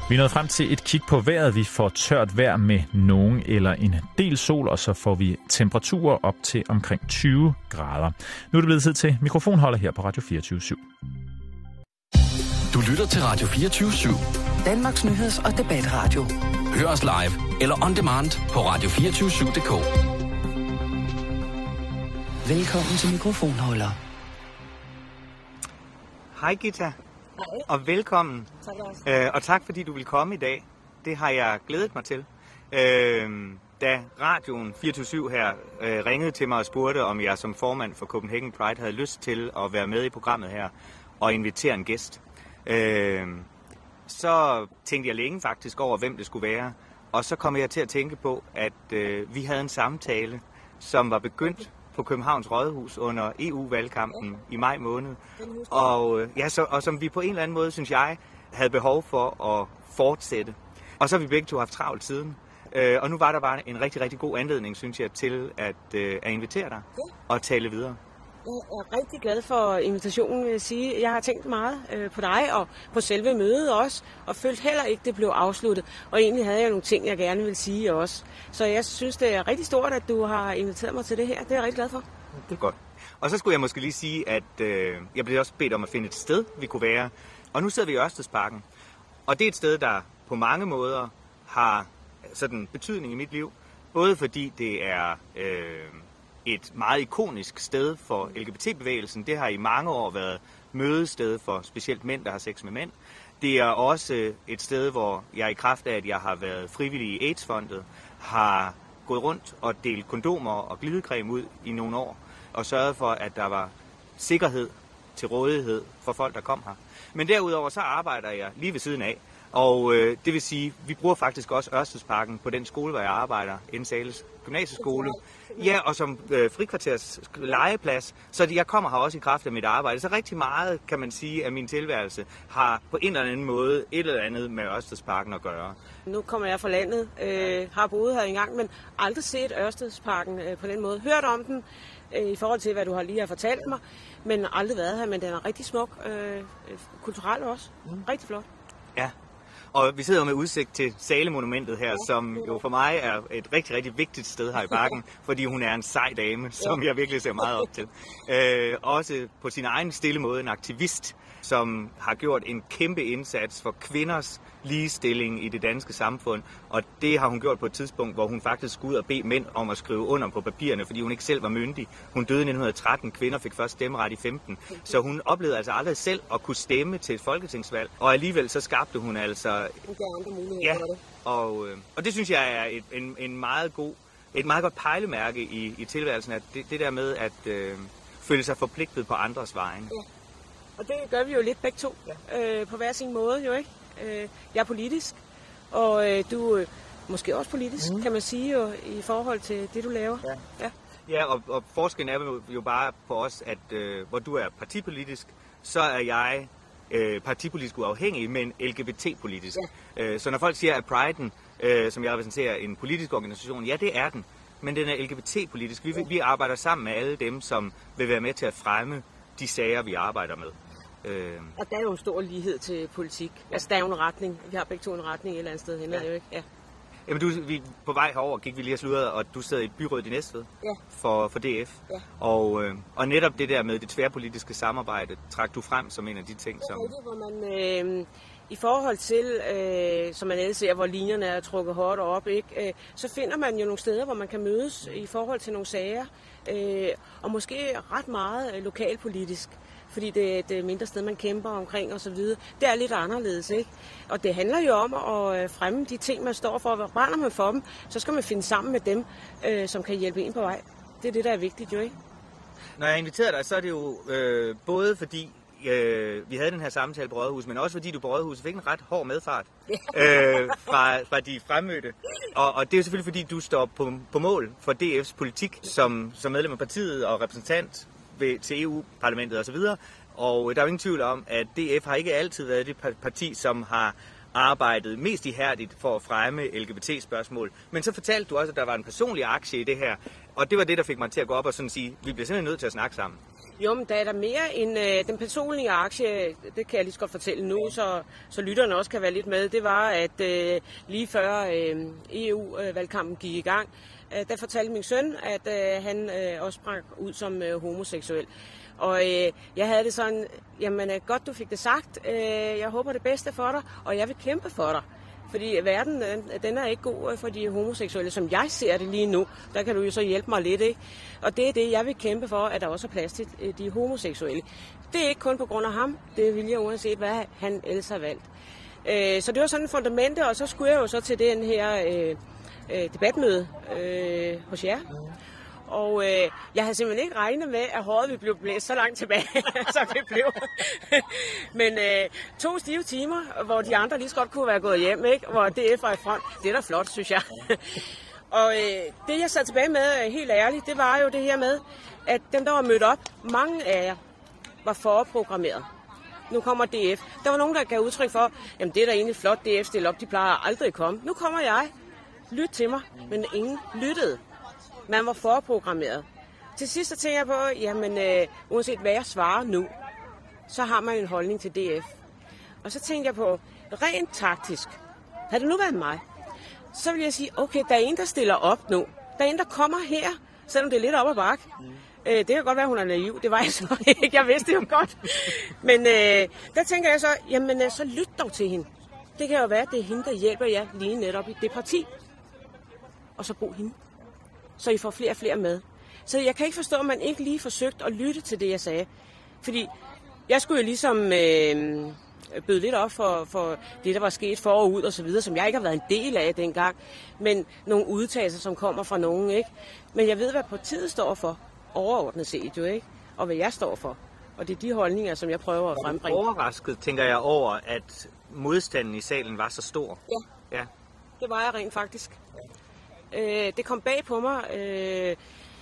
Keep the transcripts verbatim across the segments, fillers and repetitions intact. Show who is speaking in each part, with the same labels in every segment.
Speaker 1: Vi er nået frem til et kig på vejret. Vi får tørt vejr med nogen eller en del sol, og så får vi temperaturer op til omkring tyve grader. Nu er det blevet tid til mikrofonholder her på Radio fireogtyve syv.
Speaker 2: Du lytter til Radio fireogtyve syv.
Speaker 3: Danmarks nyheds- og debatradio.
Speaker 2: Hør os live eller on demand på radio to fire syv punktum d k.
Speaker 3: Velkommen til mikrofonholder.
Speaker 4: Hej Gita, og velkommen.
Speaker 5: Tak også.
Speaker 4: Øh, og tak fordi du vil komme i dag. Det har jeg glædet mig til. Øh, da radioen fireogtyve syv her øh, ringede til mig og spurgte, om jeg som formand for Copenhagen Pride havde lyst til at være med i programmet her og invitere en gæst. Øh, så tænkte jeg længe faktisk over, hvem det skulle være. Og så kom jeg til at tænke på, at øh, vi havde en samtale, som var begyndt på Københavns Rådhus under E U-valgkampen ja. i maj måned. Og, øh, ja, så, og som vi på en eller anden måde, synes jeg, havde behov for at fortsætte. Og så har vi begge to haft travlt siden. Øh, og nu var der bare en rigtig, rigtig god anledning, synes jeg, til at, øh, at invitere dig ja. og tale videre.
Speaker 5: Jeg er rigtig glad for invitationen, vil jeg sige. Jeg har tænkt meget øh, på dig og på selve mødet også, og følte heller ikke, det blev afsluttet. Og egentlig havde jeg nogle ting, jeg gerne ville sige også. Så jeg synes, det er rigtig stort, at du har inviteret mig til det her. Det er jeg rigtig glad for.
Speaker 4: Det er godt. Og så skulle jeg måske lige sige, at øh, jeg blev også bedt om at finde et sted, vi kunne være. Og nu sidder vi i Ørstedsparken. Og det er et sted, der på mange måder har sådan betydning i mit liv. Både fordi det er øh, et meget ikonisk sted for L G B T-bevægelsen. Det har i mange år været mødested for specielt mænd, der har sex med mænd. Det er også et sted, hvor jeg i kraft af, at jeg har været frivillig i AIDS-fondet, har gået rundt og delt kondomer og glidecreme ud i nogle år, og sørget for, at der var sikkerhed til rådighed for folk, der kom her. Men derudover så arbejder jeg lige ved siden af, og øh, det vil sige, vi bruger faktisk også Ørstedsparken på den skole, hvor jeg arbejder, N. Zahles Gymnasieskole. Ja, og som øh, frikvarters legeplads, så jeg kommer her også i kraft af mit arbejde. Så rigtig meget, kan man sige, af min tilværelse har på en eller anden måde et eller andet med Ørstedsparken at gøre.
Speaker 5: Nu kommer jeg fra landet, øh, har boet her engang, men aldrig set Ørstedsparken øh, på den måde. Hørt om den øh, i forhold til, hvad du har lige har fortalt mig, men aldrig været her, men den er rigtig smuk, øh, kulturel også. Mm. Rigtig flot.
Speaker 4: Ja. Og vi sidder med udsigt til Zahlemonumentet her, som jo for mig er et rigtig, rigtig vigtigt sted her i parken, fordi hun er en sej dame, som jeg virkelig ser meget op til. Øh, også på sin egen stille måde en aktivist, som har gjort en kæmpe indsats for kvinders ligestilling i det danske samfund. Og det har hun gjort på et tidspunkt, hvor hun faktisk skulle ud og bede mænd om at skrive under på papirerne, fordi hun ikke selv var myndig. Hun døde i nitten tretten, kvinder fik først stemmeret i femten. Så hun oplevede altså aldrig selv at kunne stemme til et folketingsvalg. Og alligevel så skabte hun altså... Ja, og, og det synes jeg er et, en, en meget god, et meget godt pejlemærke i, i tilværelsen, at det, det der med at øh, føle sig forpligtet på andres vegne.
Speaker 5: Ja. Og det gør vi jo lidt begge to, ja. øh, på hver sin måde jo, ikke? Øh, jeg er politisk, og øh, du er måske også politisk, mm. kan man sige, jo, i forhold til det, du laver. Ja,
Speaker 4: ja. ja og, og forskellen er jo bare på os, at øh, hvor du er partipolitisk, så er jeg øh, partipolitisk uafhængig, men L G B T-politisk. Ja. Øh, så når folk siger, at Pride'en, øh, som jeg repræsenterer, en politisk organisation, ja, det er den, men den er L G B T-politisk. Vi, ja. vi arbejder sammen med alle dem, som vil være med til at fremme de sager, vi arbejder med. Øh.
Speaker 5: Og der er jo en stor lighed til politik. Ja. Altså, der er jo en retning. Vi har begge to en retning et eller andet sted hen, ja. jo ikke? Ja.
Speaker 4: Jamen, du, vi, på vej herover gik vi lige og sludrede, og du sad i byrådet i Næstved ja. for, for D F. Ja. Og, øh, og netop det der med det tværpolitiske samarbejde, trak du frem som en af de ting, som...
Speaker 5: Det er det, hvor man... Øh, I forhold til, øh, som man ellers ser, hvor linjerne er trukket hårdt op, ikke? Øh, så finder man jo nogle steder, hvor man kan mødes i forhold til nogle sager, øh, og måske ret meget øh, lokalpolitisk, fordi det er et mindre sted, man kæmper omkring og så videre. Det er lidt anderledes, ikke? Og det handler jo om at fremme de ting, man står for. Brænder man for dem, så skal man finde sammen med dem, øh, som kan hjælpe en på vej. Det er det, der er vigtigt, jo ikke?
Speaker 4: Når jeg inviterer dig, så er det jo øh, både fordi, øh, vi havde den her samtale på Rådhuset, men også fordi du på Rådhuset fik en ret hård medfart øh, fra, fra de fremmødte. Og, og det er jo selvfølgelig fordi, du står på, på mål for D F's politik som, som medlem af partiet og repræsentant ved, til E U-parlamentet osv. Og der er jo ingen tvivl om, at D F har ikke altid været det parti, som har arbejdet mest ihærdigt for at fremme L G B T-spørgsmål. Men så fortalte du også, at der var en personlig aktie i det her, og det var det, der fik mig til at gå op og sådan sige, vi bliver simpelthen nødt til at snakke sammen.
Speaker 5: Jo, men der er der mere end øh, den personlige aktie, det kan jeg lige så godt fortælle nu, så, så lytterne også kan være lidt med. Det var, at øh, lige før øh, E U-valgkampen gik i gang, øh, der fortalte min søn, at øh, han øh, også sprang ud som øh, homoseksuel. Og øh, jeg havde det sådan, jamen godt du fik det sagt, øh, jeg håber det bedste for dig, og jeg vil kæmpe for dig. Fordi verden, den er ikke god for de homoseksuelle, som jeg ser det lige nu. Der kan du jo så hjælpe mig lidt, ikke? Og det er det, jeg vil kæmpe for, at der også er plads til de homoseksuelle. Det er ikke kun på grund af ham. Det vil jeg uanset, hvad han ellers har valgt. Så det var sådan et fundament, og så skulle jeg jo så til den her øh, debatmøde øh, hos jer. Og øh, jeg havde simpelthen ikke regnet med, at håret ville blive blæst så langt tilbage, som det blev. Men øh, to stive timer, hvor de andre lige så godt kunne være gået hjem, ikke? Hvor D F var i front. Det er da flot, synes jeg. Og øh, det, jeg sad tilbage med, helt ærligt, det var jo det her med, at dem, der var mødt op, mange af jer var forprogrammeret. Nu kommer D F. Der var nogen, der gav udtryk for, jamen det er da egentlig flot, D F stiller op, de plejer aldrig at komme. Nu kommer jeg. Lyt til mig, men ingen lyttede. Man var forprogrammeret. Til sidst så tænker jeg på, jamen øh, uanset hvad jeg svarer nu, så har man en holdning til D F. Og så tænkte jeg på, rent taktisk, havde det nu været mig, så vil jeg sige, okay, der er en, der stiller op nu. Der er en, der kommer her, selvom det er lidt op ad bakke. Mm. Øh, det kan godt være, hun er naiv. Det var jeg så ikke. Jeg vidste det jo godt. Men øh, der tænker jeg så, jamen øh, så lyt dog til hende. Det kan jo være, at det er hende, der hjælper jer lige netop i det parti. Og så brug hende. Så I får flere og flere med. Så jeg kan ikke forstå, at man ikke lige forsøgte at lytte til det, jeg sagde. Fordi jeg skulle jo ligesom øh, bøde lidt op for, for det, der var sket forud og så videre, som jeg ikke har været en del af dengang. Men nogle udtalelser, som kommer fra nogen, ikke? Men jeg ved, hvad partiet står for, overordnet set jo, ikke? Og hvad jeg står for. Og det er de holdninger, som jeg prøver at frembringe.
Speaker 4: Overrasket, tænker jeg over, at modstanden i salen var så stor.
Speaker 5: Ja, ja. Det var jeg rent faktisk. Øh, det kom bag på mig. Øh,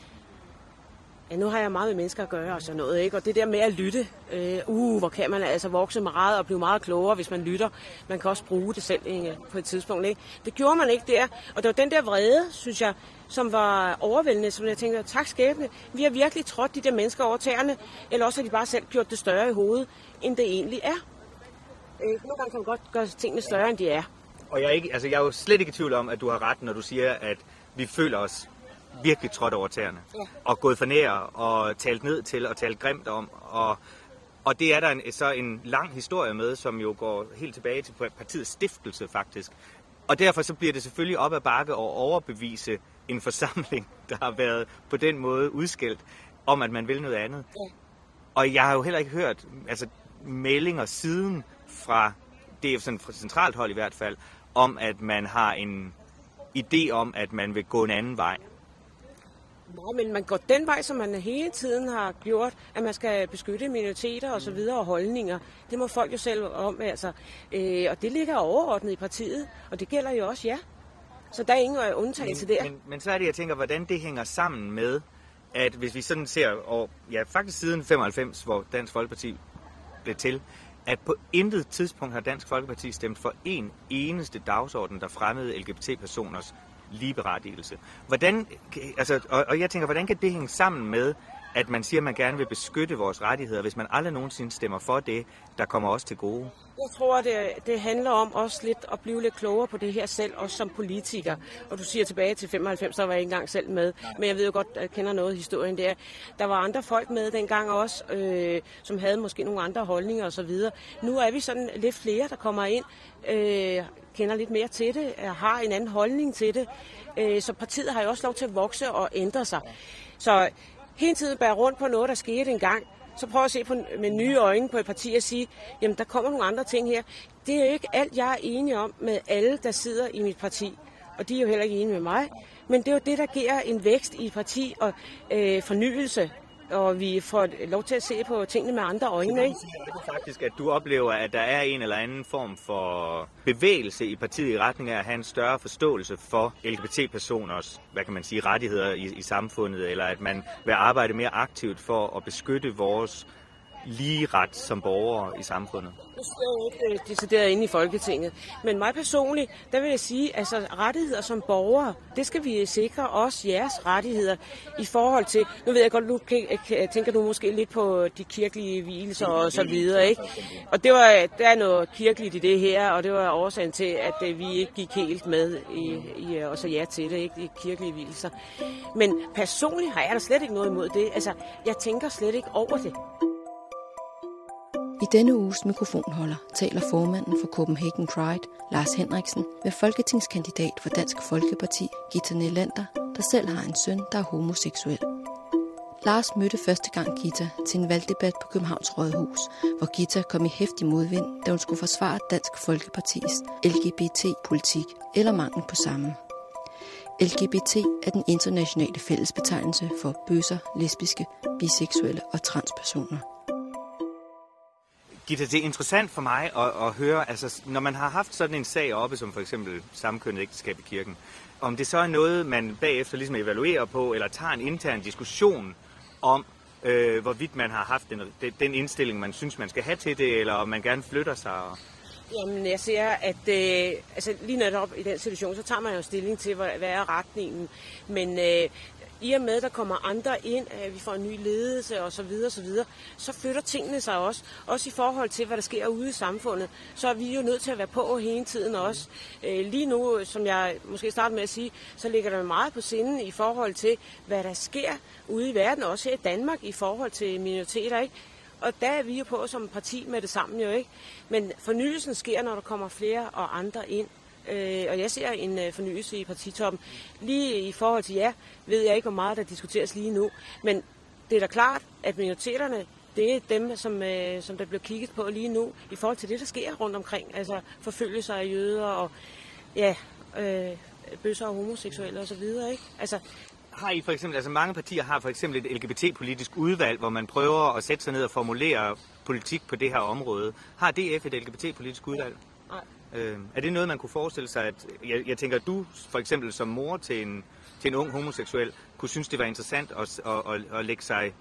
Speaker 5: ja, nu har jeg meget med mennesker at gøre og sådan noget, ikke? Og det der med at lytte, øh, uh, hvor kan man altså vokse meget og blive meget klogere, hvis man lytter. Man kan også bruge det selv ikke, på et tidspunkt, ikke? Det gjorde man ikke der. Og det var den der vrede, synes jeg, som var overvældende, som jeg tænkte, tak skæbne, vi har virkelig trådt de der mennesker over tæerne, eller også har de bare selv gjort det større i hovedet, end det egentlig er. Øh, nogle gange kan man godt gøre tingene større, end de er.
Speaker 4: Og jeg er, ikke, altså jeg er jo slet ikke i tvivl om, at du har ret, når du siger, at vi føler os virkelig trådt over tæerne. Ja. Og gået for nær og talt ned til og talt grimt om. Og, og det er der en, så en lang historie med, som jo går helt tilbage til partiets stiftelse faktisk. Og derfor så bliver det selvfølgelig op ad bakke at overbevise en forsamling, der har været på den måde udskilt, om at man vil noget andet. Ja. Og jeg har jo heller ikke hørt altså, meldinger siden fra det er sådan fra centralt hold i hvert fald, om at man har en idé om, at man vil gå en anden vej.
Speaker 5: Nå, men man går den vej, som man hele tiden har gjort, at man skal beskytte minoriteter og så videre og holdninger. Det må folk jo selv om, altså. Øh, og det ligger overordnet i partiet, og det gælder jo også jer. Så der er ingen undtagelse
Speaker 4: men,
Speaker 5: der.
Speaker 4: Men, men så er det, jeg tænker, hvordan det hænger sammen med, at hvis vi sådan ser, og ja, faktisk siden femoghalvfems, hvor Dansk Folkeparti blev til, at på intet tidspunkt har Dansk Folkeparti stemt for en eneste dagsorden, der fremmede L G B T-personers ligeberettigelse. Hvordan, altså, og, og jeg tænker, hvordan kan det hænge sammen med, at man siger, at man gerne vil beskytte vores rettigheder, hvis man aldrig nogensinde stemmer for det, der kommer os til gode?
Speaker 5: Jeg tror, det, det handler om også lidt at blive lidt klogere på det her selv, også som politiker. Og du siger tilbage til femoghalvfems, der var jeg ikke engang selv med. Men jeg ved jo godt, at jeg kender noget af historien der. Der var andre folk med dengang også, øh, som havde måske nogle andre holdninger osv. Nu er vi sådan lidt flere, der kommer ind, øh, kender lidt mere til det, har en anden holdning til det. Øh, så partiet har jo også lov til at vokse og ændre sig. Så hele tiden bære rundt på noget, der skete engang. Så prøv at se på, med nye øjne på et parti og sige, jamen der kommer nogle andre ting her. Det er jo ikke alt, jeg er enig om med alle, der sidder i mit parti. Og de er jo heller ikke enige med mig. Men det er jo det, der giver en vækst i et parti og øh, fornyelse. Og vi får lov til at se på tingene med andre øjne, ikke?
Speaker 4: Det er faktisk, at du oplever, at der er en eller anden form for bevægelse i partiet i retning af at have en større forståelse for L G B T-personers, hvad kan man sige, rettigheder i, i samfundet, eller at man vil arbejde mere aktivt for at beskytte vores lige ret som borgere i samfundet?
Speaker 5: Nu står jeg ikke decideret inde i Folketinget, men mig personligt, der vil jeg sige, altså rettigheder som borgere, det skal vi sikre også jeres rettigheder i forhold til, nu ved jeg godt, nu tænker du måske lidt på de kirkelige hvilelser og så videre, ikke? Og det var, der er noget kirkeligt i det her, og det var årsagen til, at vi ikke gik helt med i, i og så ja til det, ikke? De kirkelige hvilelser. Men personligt har jeg da slet ikke noget imod det. Altså, jeg tænker slet ikke over det.
Speaker 6: I denne uges mikrofonholder taler formanden for Copenhagen Pride, Lars Henriksen, med folketingskandidat for Dansk Folkeparti, Githa Nelander, der selv har en søn, der er homoseksuel. Lars mødte første gang Githa til en valgdebat på Københavns Rådhus, hvor Githa kom i heftig modvind, da hun skulle forsvare Dansk Folkepartis L G B T-politik eller mangel på samme. L G B T er den internationale fællesbetegnelse for bøsser, lesbiske, biseksuelle og transpersoner.
Speaker 4: Githa, det er interessant for mig at, at høre, altså når man har haft sådan en sag oppe, som for eksempel samkønnet ægteskab i kirken, om det så er noget, man bagefter ligesom evaluerer på, eller tager en intern diskussion om, øh, hvorvidt man har haft den, den indstilling, man synes, man skal have til det, eller om man gerne flytter sig.
Speaker 5: Jamen, jeg ser, at øh, altså, lige netop i den situation, så tager man jo stilling til, hvad, hvad er retningen. Men øh, i og med, at der kommer andre ind, at vi får en ny ledelse og så videre, så videre, så flytter tingene sig også. Også i forhold til, hvad der sker ude i samfundet, så er vi jo nødt til at være på hele tiden også. Øh, lige nu, som jeg måske startede med at sige, så ligger der meget på sinden i forhold til, hvad der sker ude i verden, også her i Danmark, i forhold til minoriteter, ikke? Og der er vi jo på som parti med det sammen jo, ikke? Men fornyelsen sker, når der kommer flere og andre ind. Øh, og jeg ser en øh, fornyelse i partitoppen. Lige i forhold til jer, ved jeg ikke, hvor meget der diskuteres lige nu. Men det er da klart, at minoriteterne, det er dem, som, øh, som der bliver kigget på lige nu, i forhold til det, der sker rundt omkring. Altså forfølgelser af jøder og ja, øh, bøsser og homoseksuelle og så videre, ikke? Altså,
Speaker 4: har I for eksempel, altså mange partier har for eksempel et L G B T-politisk udvalg, hvor man prøver at sætte sig ned og formulere politik på det her område. Har D F et L G B T-politisk udvalg?
Speaker 5: Nej.
Speaker 4: Øh, er det noget, man kunne forestille sig, at jeg, jeg tænker, at du for eksempel som mor til en, til en ung homoseksuel, kunne synes, det var interessant at, at, at, at lægge sig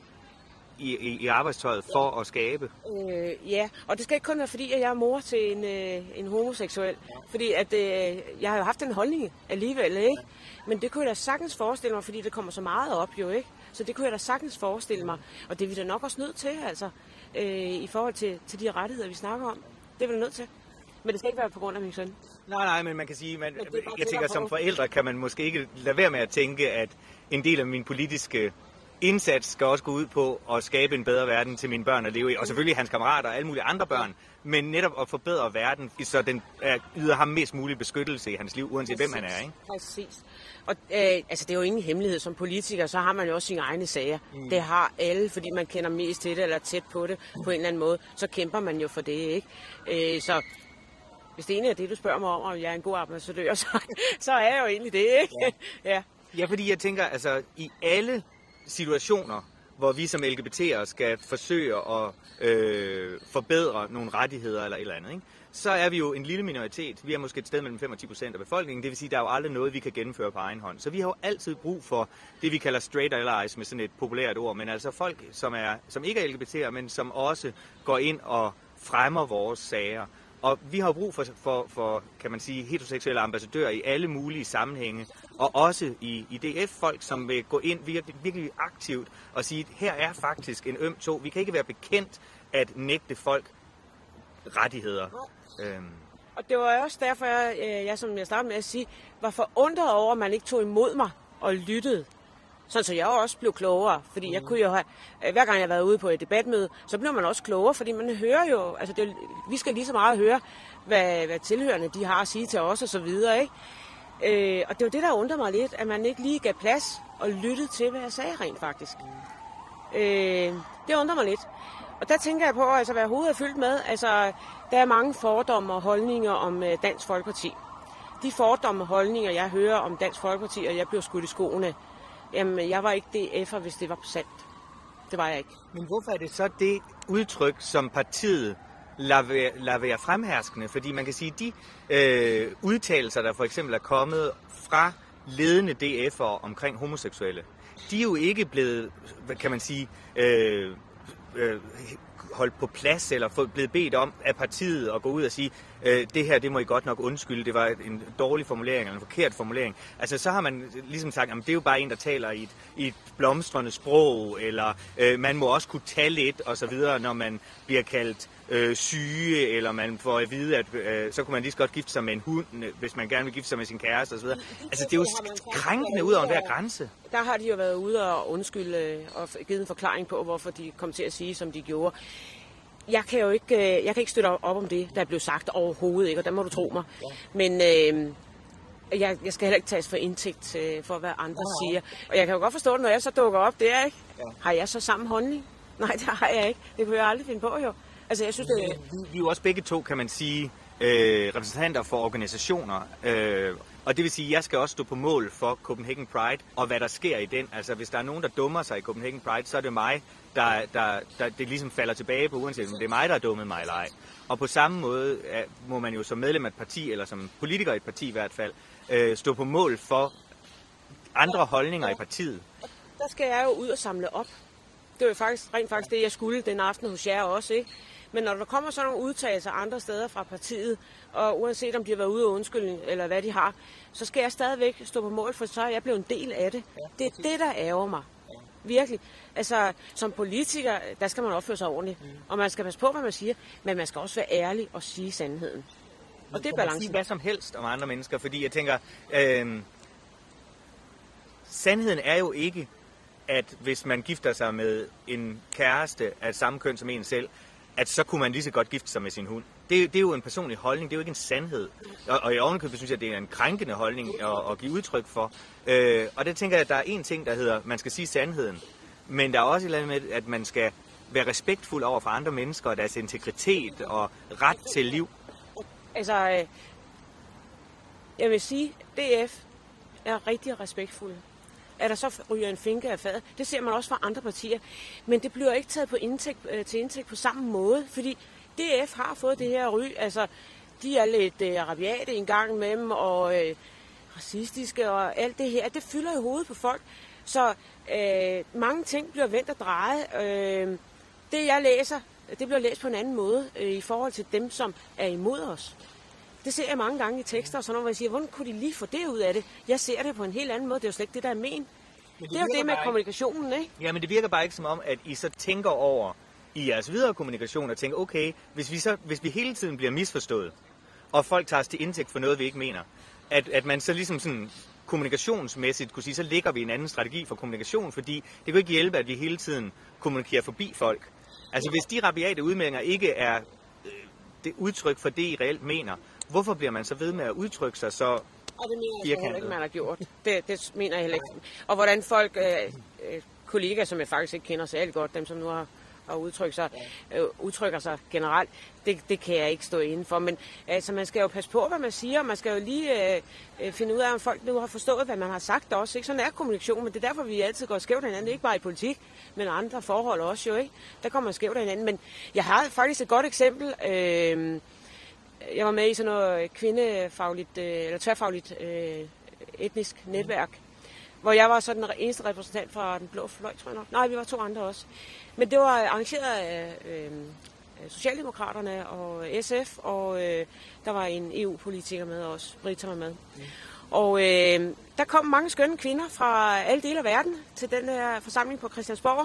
Speaker 4: i, i, i arbejdstøjet for at skabe?
Speaker 5: Øh, ja, og det skal ikke kun være fordi, at jeg er mor til en, øh, en homoseksuel. Fordi at, øh, jeg har jo haft en holdning alligevel, ikke? Men det kunne jeg da sagtens forestille mig, fordi det kommer så meget op jo, ikke? Så det kunne jeg da sagtens forestille mig. Og det er vi da nok også nødt til, altså, øh, i forhold til, til de rettigheder, vi snakker om. Det er vi da nødt til. Men det skal ikke være på grund af min søn.
Speaker 4: Nej, nej, men man kan sige, man, jeg tænker, som forældre kan man måske ikke lade være med at tænke, at en del af min politiske indsats skal også gå ud på at skabe en bedre verden til mine børn at leve i. Og selvfølgelig hans kammerater og alle mulige andre børn. Men netop at forbedre verden, så den øh, yder ham mest mulig beskyttelse i hans liv, uanset Præcis. hvem han er, ikke?
Speaker 5: Præcis. Og øh, altså, det er jo ingen hemmelighed som politiker, så har man jo også sine egne sager. Mm. Det har alle, fordi man kender mest til det, eller tæt på det, på en eller anden måde. Så kæmper man jo for det, ikke? Øh, så hvis det ene er det, du spørger mig om, om jeg er en god ambassadør, så, så er jeg jo egentlig det, ikke? Ja. ja.
Speaker 4: ja, fordi jeg tænker, altså, i alle situationer, hvor vi som L G B T'ere skal forsøge at øh, forbedre nogle rettigheder eller et eller andet, ikke? Så er vi jo en lille minoritet. Vi er måske et sted mellem fem og ti procent af befolkningen. Det vil sige, at der er jo aldrig noget, vi kan gennemføre på egen hånd. Så vi har jo altid brug for det, vi kalder straight allies, med sådan et populært ord. Men altså folk, som, er, som ikke er L G B T'ere, men som også går ind og fremmer vores sager. Og vi har brug for, for, for, kan man sige, heteroseksuelle ambassadører i alle mulige sammenhænge, og også i, i D F-folk, som vil gå ind virkelig, virkelig aktivt og sige, at her er faktisk en øm tå. Vi kan ikke være bekendt at nægte folk rettigheder. Øhm.
Speaker 5: Og det var også derfor, jeg, jeg, som jeg startede med at sige, var forundret over, at man ikke tog imod mig og lyttede. Sådan så jeg også blev klogere, fordi mm. jeg kunne jo have, hver gang jeg har været ude på et debatmøde, så bliver man også klogere, fordi man hører jo, altså det, vi skal lige så meget høre, hvad, hvad tilhørende de har at sige til os og så videre, ikke? Øh, og det var det, der undrer mig lidt, at man ikke lige gav plads og lyttede til, hvad jeg sagde rent faktisk. Øh, det undrer mig lidt. Og der tænker jeg på, altså, hvad hovedet er fyldt med. Altså, der er mange fordomme og holdninger om øh, Dansk Folkeparti. De fordomme og holdninger, jeg hører om Dansk Folkeparti, og jeg blev skudt i skoene, jamen, jeg var ikke D F'er, hvis det var sandt. Det var jeg ikke.
Speaker 4: Men hvorfor er det så det udtryk, som partiet lader være, lader være fremherskende? Fordi man kan sige, de øh, udtalelser, der for eksempel er kommet fra ledende D F'ere omkring homoseksuelle, de er jo ikke blevet, kan man sige, øh, øh, holdt på plads, eller fået, blevet bedt om af partiet at gå ud og sige, øh, det her, det må I godt nok undskylde, det var en dårlig formulering, eller en forkert formulering. Altså, så har man ligesom sagt, jamen, det er jo bare en, der taler i et, i et blomstrende sprog, eller øh, man må også kunne tage lidt, og så videre, når man bliver kaldt øh, syge, eller man får at vide, at øh, så kunne man lige så godt gifte sig med en hund, hvis man gerne vil gifte sig med sin kæreste, og så videre. Altså, det er jo krænkende ud over enhver grænse.
Speaker 5: Der har de jo været ude og undskylde og givet en forklaring på, hvorfor de kom til at sige, som de gjorde. Jeg kan jo ikke, jeg kan ikke støtte op om det, der er blevet sagt overhovedet, ikke? Og der må du tro mig. Men øh, jeg, jeg skal heller ikke tages for indtægt øh, for, hvad andre siger. Og jeg kan jo godt forstå det, når jeg så dukker op der, ikke? Har jeg så samme holdning? Nej, det har jeg ikke. Det kunne jeg aldrig finde på, jo. Altså, jeg synes, det er...
Speaker 4: Vi er jo også begge to, kan man sige, øh, repræsentanter for organisationer. Øh, og det vil sige, at jeg skal også stå på mål for Copenhagen Pride, og hvad der sker i den. Altså, hvis der er nogen, der dummer sig i Copenhagen Pride, så er det mig, der, der, der det ligesom falder tilbage på, uanset om det er mig, der er dummet mig eller ej. Og på samme måde er, må man jo som medlem af et parti, eller som politiker i et parti i hvert fald, øh, stå på mål for andre holdninger i partiet.
Speaker 5: Der skal jeg jo ud og samle op. Det var jo faktisk, rent faktisk det, jeg skulle den aften hos jer også, ikke? Men når der kommer sådan nogle udtalelser andre steder fra partiet, og uanset om de har været ude og undskylde, eller hvad de har, så skal jeg stadigvæk stå på mål, for så er jeg blevet en del af det. Det er det, der ærger mig. Virkelig. Altså, som politiker, der skal man opføre sig ordentligt. Og man skal passe på, hvad man siger, men man skal også være ærlig og sige sandheden. Og det er balancen.
Speaker 4: Sige hvad som helst om andre mennesker, fordi jeg tænker, øh, sandheden er jo ikke, at hvis man gifter sig med en kæreste af samme køn som en selv, at så kunne man lige så godt gifte sig med sin hund. Det, det er jo en personlig holdning, det er jo ikke en sandhed. Og, og i ovenikøbet synes jeg, at det er en krænkende holdning at, at give udtryk for. Øh, og det tænker jeg, at der er en ting, der hedder, man skal sige sandheden. Men der er også et eller andet med, at man skal være respektfuld over for andre mennesker, og deres integritet og ret til liv.
Speaker 5: Altså, jeg vil sige, D F er rigtig respektfuld. At der så ryger en finke af fadet. Det ser man også fra andre partier. Men det bliver ikke taget på indtægt, til indtægt på samme måde, fordi D F har fået det her ry. Altså, de er lidt øh, rabiate en gang med dem, og øh, racistiske og alt det her. Det fylder i hovedet på folk. Så øh, mange ting bliver vendt og drejet. Øh, det jeg læser, det bliver læst på en anden måde øh, i forhold til dem, som er imod os. Det ser jeg mange gange i tekster, og sådan noget, hvor jeg siger, hvordan kunne de lige få det ud af det? Jeg ser det på en helt anden måde. Det er jo slet ikke det, der er men. Det, det er jo det med kommunikationen, ikke?
Speaker 4: Ja, men det virker bare ikke som om, at I så tænker over i jeres videre kommunikation og tænker, okay, hvis vi, så, hvis vi hele tiden bliver misforstået, og folk tager os til indtægt for noget, vi ikke mener, at, at man så ligesom sådan kommunikationsmæssigt kunne sige, så ligger vi en anden strategi for kommunikation, fordi det kan ikke hjælpe, at vi hele tiden kommunikerer forbi folk. Altså, hvis de rabiate udmeldinger ikke er øh, det udtryk for det, I reelt mener, hvorfor bliver man så ved med at udtrykke sig så
Speaker 5: og det mener jeg heller ikke, man har gjort. Det, det mener jeg heller ikke. Og hvordan folk, øh, øh, kollegaer, som jeg faktisk ikke kender særlig godt, dem som nu har, har udtrykt sig, øh, udtrykker sig generelt, det, det kan jeg ikke stå inden for. Men altså, man skal jo passe på, hvad man siger, og man skal jo lige øh, finde ud af, om folk nu har forstået, hvad man har sagt også. Ikke? Sådan er kommunikation, men det er derfor, vi altid går skævt af hinanden. Ikke bare i politik, men andre forhold også jo. Ikke? Der kommer man skævt af hinanden. Men jeg har faktisk et godt eksempel. Øh, Jeg var med i sådan noget kvindefagligt, eller tværfagligt øh, etnisk netværk, hvor jeg var så den eneste repræsentant fra den blå fløj, tror jeg nok. Nej, vi var to andre også. Men det var arrangeret af øh, Socialdemokraterne og S F, og øh, der var en E U-politiker med også, Brita var med. Mm. Og øh, der kom mange skønne kvinder fra alle dele af verden til den her forsamling på Christiansborg.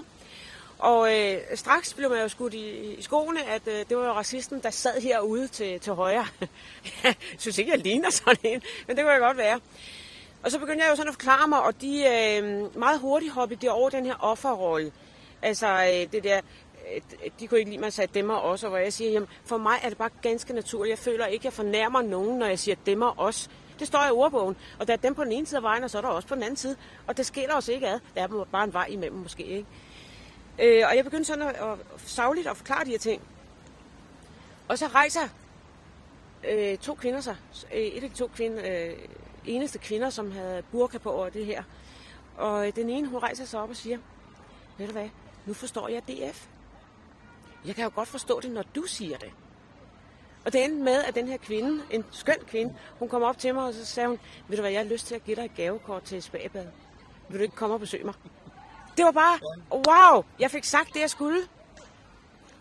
Speaker 5: Og øh, straks blev man jo skudt i, i skoene, at øh, det var racisten, der sad herude til, til højre. Jeg synes ikke, jeg ligner sådan en, men det kunne jeg godt være. Og så begyndte jeg jo sådan at forklare mig, og de øh, meget hurtigt hoppede de over den her offerrolle. Altså øh, det der, øh, de kunne ikke lide, man sagde dem og os, og hvor jeg siger, jamen for mig er det bare ganske naturligt. Jeg føler ikke, jeg fornærmer nogen, når jeg siger dem og os. Det står i ordbogen, og der er dem på den ene side af vejen, og så er der også på den anden side. Og det sker der også ikke ad. Der er bare en vej imellem måske, ikke? Øh, og jeg begyndte sådan at, at sagligt at forklare de her ting. Og så rejser øh, to kvinder sig. Et af de to kvinde, øh, eneste kvinder, som havde burka på over det her. Og den ene, hun rejser sig op og siger, ved du hvad, nu forstår jeg D F. Jeg kan jo godt forstå det, når du siger det. Og det endte med, at den her kvinde, en skøn kvinde, hun kom op til mig, og så sagde hun, ved du hvad, jeg har lyst til at give dig et gavekort til spabad. Vil du ikke komme og besøge mig? Det var bare, wow, jeg fik sagt det, jeg skulle.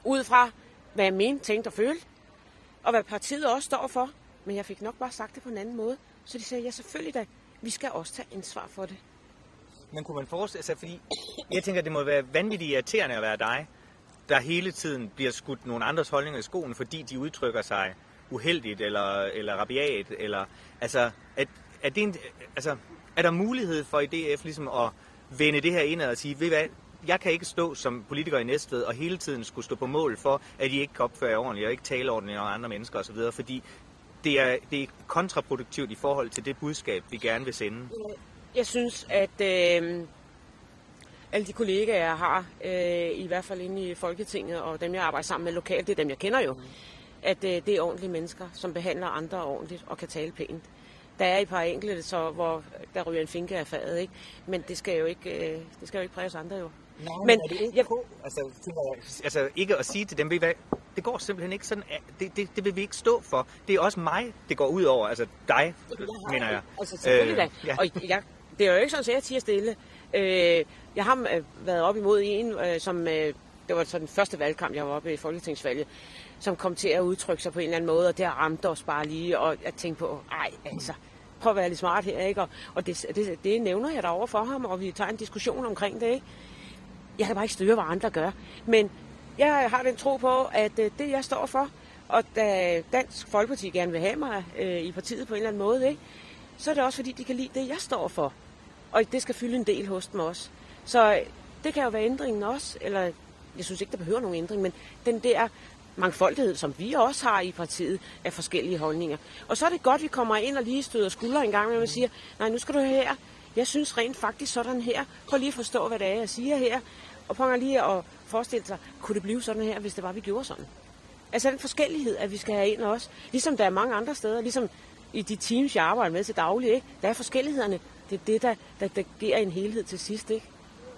Speaker 5: ud fra, hvad jeg mente, tænkte og følte, og hvad partiet også står for. Men jeg fik nok bare sagt det på en anden måde. Så de sagde, ja selvfølgelig da, vi skal også tage ansvar for det.
Speaker 4: Men kunne man forestille sig, fordi jeg tænker, det må være vanvittigt irriterende at være dig, der hele tiden bliver skudt nogle andres holdninger i skoen, fordi de udtrykker sig uheldigt eller, eller rabiat, eller altså, er, er, det en, altså, er der mulighed for i D F ligesom at vende det her indad og sige, ved hvad, jeg kan ikke stå som politiker i Næstved og hele tiden skulle stå på mål for, at I ikke kan opføre jer ordentligt og ikke tale ordentligt om andre mennesker osv., fordi det er, det er kontraproduktivt i forhold til det budskab, vi gerne vil sende.
Speaker 5: Jeg synes, at øh, alle de kollegaer, jeg har, øh, i hvert fald inde i Folketinget, og dem, jeg arbejder sammen med lokalt, det er dem, jeg kender jo, at øh, det er ordentlige mennesker, som behandler andre ordentligt og kan tale pænt. Der er et par enkelte, så, hvor der ryger en finke af fadet, ikke? Men det skal jo ikke, øh, det skal jo ikke præge os andre jo.
Speaker 4: Nej, men er det ikke jeg, altså, altså ikke at sige til dem, hvad, det går simpelthen ikke sådan, det, det, det vil vi ikke stå for. Det er også mig, det går ud over, altså dig, mener jeg.
Speaker 5: Altså selvfølgelig øh, da. Ja. Og jeg, det er jo ikke sådan, at jeg tiger stille. Øh, jeg har været op imod en, øh, som, øh, det var så den første valgkamp, jeg var oppe i Folketingsvalget, som kom til at udtrykke sig på en eller anden måde, og det ramte os bare lige, og jeg tænkte på, ej, altså, prøv at være lidt smart her, ikke? Og, og det, det, det nævner jeg derovre for ham, og vi tager en diskussion omkring det, ikke? Jeg kan bare ikke styre, hvad andre gør. Men jeg har den tro på, at det jeg står for, og da Dansk Folkeparti gerne vil have mig øh, i partiet på en eller anden måde, ikke? Så er det også fordi, de kan lide det, jeg står for. Og det skal fylde en del hos dem også. Så det kan jo være ændringen også, eller jeg synes ikke, der behøver nogen ændring, men den der mangfoldighed, som vi også har i partiet, af forskellige holdninger. Og så er det godt, at vi kommer ind og lige støder skuldre en gang, når man siger, nej, nu skal du her. Jeg synes rent faktisk sådan her. Prøv lige at forstå, hvad det er, jeg siger her. Og prøv lige at forestille sig, kunne det blive sådan her, hvis det var, vi gjorde sådan? Altså den forskellighed, at vi skal have ind også. Ligesom der er mange andre steder, ligesom i de teams, jeg arbejder med til daglig, ikke? Der er forskellighederne. Det er det, der, der, der giver en helhed til sidst, ikke?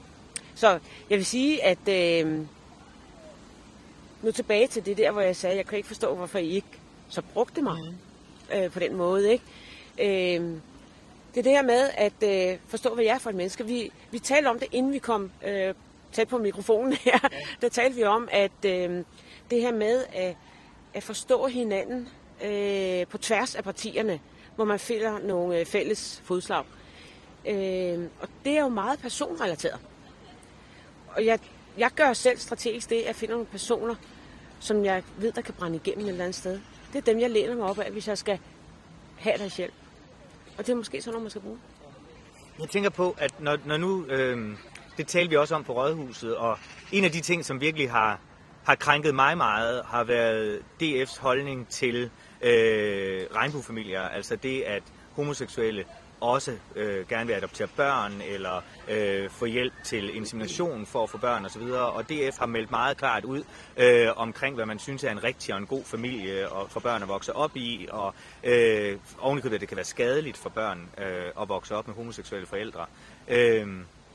Speaker 5: Så jeg vil sige, at øh, nu tilbage til det der, hvor jeg sagde, jeg kan ikke forstå, hvorfor I ikke så brugte mig øh, på den måde, ikke? Øh, det er det her med at øh, forstå, hvad jeg er for et menneske. Vi, vi talte om det, inden vi kom øh, tæt på mikrofonen her. Ja. Der talte vi om, at øh, det her med at, at forstå hinanden øh, på tværs af partierne, hvor man finder nogle øh, fælles fodslag. Øh, og det er jo meget personrelateret. Og jeg, jeg gør selv strategisk det, at jeg finder nogle personer, som jeg ved, der kan brænde igennem et eller andet sted. Det er dem, jeg læner mig op af, hvis jeg skal have deres hjælp. Og det er måske sådan noget, man skal bruge.
Speaker 4: Jeg tænker på, at når, når nu, øh, det talte vi også om på Rådhuset, og en af de ting, som virkelig har, har krænket mig meget, har været D F's holdning til øh, regnbuefamilier. Altså det, at homoseksuelle også øh, gerne vil adoptere børn, eller øh, få hjælp til insemination for at få børn osv. Og D F har meldt meget klart ud øh, omkring, hvad man synes er en rigtig og en god familie og for børn at vokse op i, og øh, ovenikøbet, at det kan være skadeligt for børn øh, at vokse op med homoseksuelle forældre. Øh,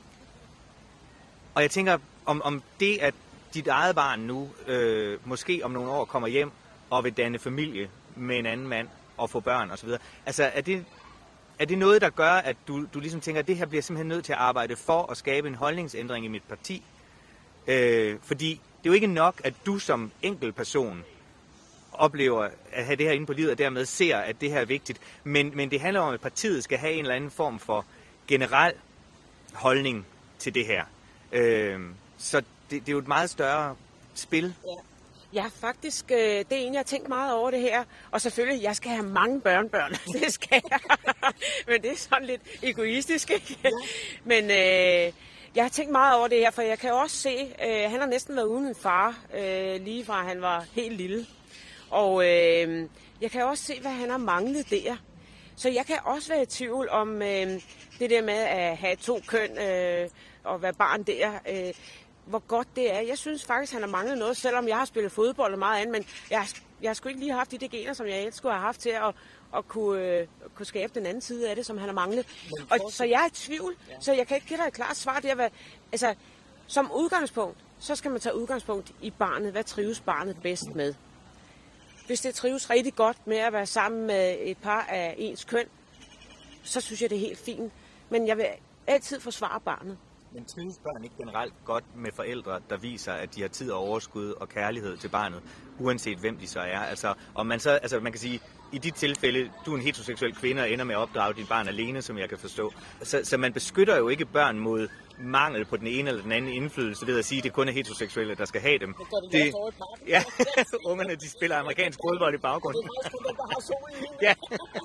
Speaker 4: og jeg tænker, om, om det, at dit eget barn nu øh, måske om nogle år kommer hjem og vil danne familie med en anden mand og få børn osv., altså er det Er det noget, der gør, at du, du ligesom tænker, at det her bliver simpelthen nødt til at arbejde for at skabe en holdningsændring i mit parti? Øh, fordi det er jo ikke nok, at du som enkeltperson oplever at have det her inde på livet, og dermed ser, at det her er vigtigt. Men, men det handler om, at partiet skal have en eller anden form for generel holdning til det her. Øh, så det, det er jo et meget større spil.
Speaker 5: Ja. Ja, faktisk, øh, det er en, jeg har tænkt meget over det her. Og selvfølgelig, jeg skal have mange børnebørn. Det skal jeg. Men det er sådan lidt egoistisk, ikke? Ja. Men øh, jeg har tænkt meget over det her, for jeg kan også se, øh, han har næsten været uden en far, øh, lige fra han var helt lille. Og øh, jeg kan også se, hvad han har manglet der. Så jeg kan også være i tvivl om øh, det der med at have to køn øh, og være barn der. Øh, hvor godt det er. Jeg synes faktisk, han har manglet noget, selvom jeg har spillet fodbold og meget andet, men jeg, jeg har sgu ikke lige haft de der gener, som jeg ellers skulle have haft til at, at kunne, øh, kunne skabe den anden side af det, som han har manglet. Og, så jeg er i tvivl, ja. Så jeg kan ikke give dig et klart svar der. Hvad, altså, som udgangspunkt, så skal man tage udgangspunkt i barnet. Hvad trives barnet bedst med? Hvis det trives rigtig godt med at være sammen med et par af ens køn, så synes jeg, det er helt fint. Men jeg vil altid forsvare barnet.
Speaker 4: Men trives børn ikke generelt godt med forældre, der viser, at de har tid og overskud og kærlighed til barnet, uanset hvem de så er? Altså, og man, så, altså, man kan sige, i de tilfælde, du er en heteroseksuel kvinde og ender med at opdrage dit barn alene, som jeg kan forstå. Så, så man beskytter jo ikke børn mod mangel på den ene eller den anden indflydelse ved at sige, at det kun er heteroseksuelle, der skal have dem. Det, ja, ungerne de spiller amerikansk fodbold i baggrunden. Ja.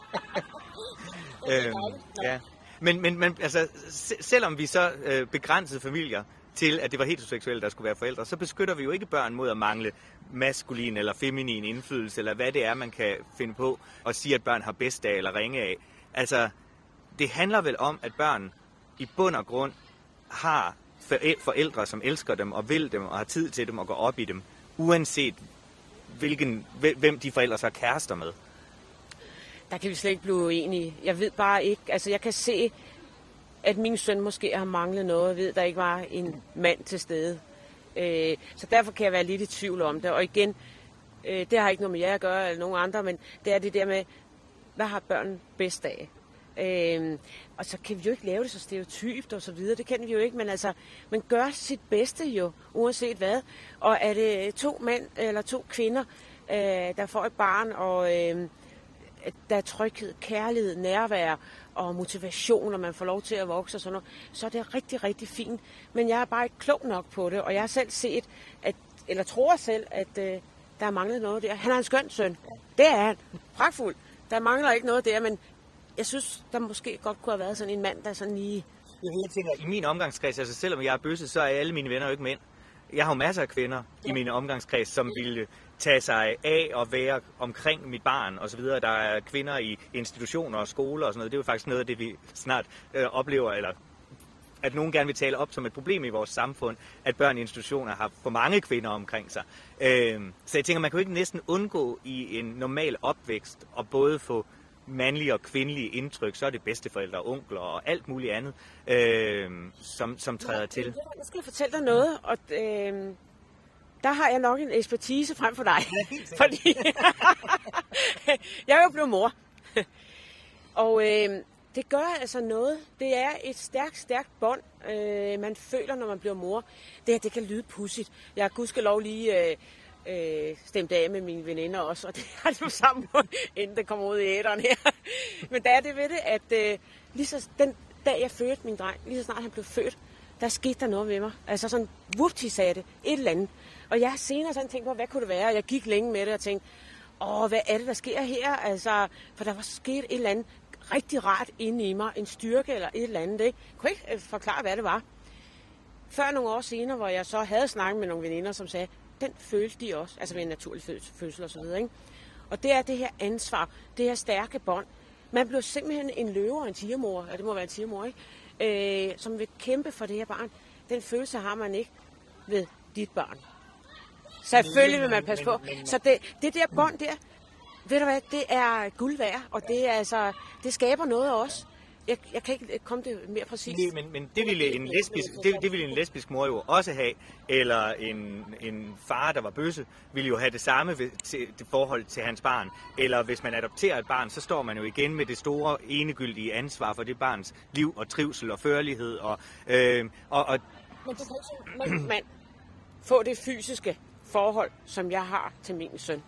Speaker 4: øhm, ja. Men, men, men altså, selvom vi så øh, begrænsede familier til, at det var heteroseksuelle, der skulle være forældre, så beskytter vi jo ikke børn mod at mangle maskulin eller feminin indflydelse, eller hvad det er, man kan finde på og sige, at børn har bedst af eller ringe af. Altså, det handler vel om, at børn i bund og grund har forældre, som elsker dem og vil dem og har tid til dem og går op i dem, uanset hvilken, hvem de forældre så er kærester med.
Speaker 5: Der kan vi slet ikke blive uenige. Jeg ved bare ikke, altså jeg kan se, at min søn måske har manglet noget. Jeg ved, der ikke var en mand til stede. Øh, så derfor kan jeg være lidt i tvivl om det. Og igen, øh, det har ikke noget med jer at gøre eller nogen andre, men det er det der med, hvad har børn bedst af? Øh, og så kan vi jo ikke lave det så stereotypt og så videre. Det kan vi jo ikke, men altså, man gør sit bedste jo, uanset hvad. Og er det to mænd eller to kvinder, øh, der får et barn, og øh, der er tryghed, kærlighed, nærvær og motivation, og man får lov til at vokse og sådan noget, så er det rigtig, rigtig fint. Men jeg er bare ikke klog nok på det, og jeg har selv set, at, eller tror selv, at øh, der er manglet noget der. Han er en skøn søn. Det er han. Pragtfuld. Der mangler ikke noget der, men jeg synes, der måske godt kunne have været sådan en mand, der sådan lige...
Speaker 4: Jeg tænker, i min omgangskreds, altså selvom jeg er bøsse, så er alle mine venner jo ikke mænd. Jeg har jo masser af kvinder ja. i min omgangskreds, som ville tage sig af og være omkring mit barn og så videre. Der er kvinder i institutioner og skoler og sådan noget. Det er jo faktisk noget af det, vi snart øh, oplever, eller at nogen gerne vil tale op som et problem i vores samfund, at børn i institutioner har for mange kvinder omkring sig. Øh, så jeg tænker, man kan jo ikke næsten undgå i en normal opvækst og både få mandlige og kvindelige indtryk, så er det bedsteforældre, onkler og alt muligt andet, øh, som, som træder ja, til.
Speaker 5: Jeg skal fortælle dig noget, og øh, der har jeg nok en ekspertise frem for dig. Fordi jeg er jo blevet mor. Og øh, det gør altså noget. Det er et stærkt, stærkt bånd, øh, man føler, når man bliver mor. Det her, det kan lyde pudsigt. Jeg har gudskelov lige... Øh, Øh, stemt af med mine veninder også, og det har de jo sammen på, inden det kommer ud i æteren her. Men der er det ved det, at øh, lige så den dag jeg fødte min dreng, lige så snart han blev født, der skete der noget ved mig. Altså sådan, whoopty sagde det, et eller andet. Og jeg har senere sådan tænkt på, hvad kunne det være? Jeg gik længe med det og tænkte, åh, hvad er det, der sker her? Altså, for der var sket et eller andet rigtig rart inde i mig, en styrke eller et eller andet, ikke? Jeg kunne ikke øh, forklare, hvad det var. Før nogle år senere, hvor jeg så havde snakket med nogle veninder, som sagde, den følte de også, altså ved en naturlig fødsel og så videre, ikke? Og det er det her ansvar, det her stærke bånd. Man bliver simpelthen en løve og en tigermor, ja, det må være en tigermor, ikke? Øh, som vil kæmpe for det her barn. Den følelse har man ikke ved dit barn. Selvfølgelig vil man passe på. Så det, det der bånd der, ved du hvad, det er guld værd, og det er altså, det skaber noget også. Jeg, jeg kan ikke komme det mere præcist.
Speaker 4: Det, men, men det ville en lesbisk, det, det ville en lesbisk mor jo også have, eller en, en far, der var bøsse, ville jo have det samme ved, til, til forhold til hans barn. Eller hvis man adopterer et barn, så står man jo igen med det store, enegyldige ansvar for det barns liv og trivsel og førlighed. Og, øh, og, og
Speaker 5: men det kan ikke man, man få det fysiske forhold, som jeg har til min søn.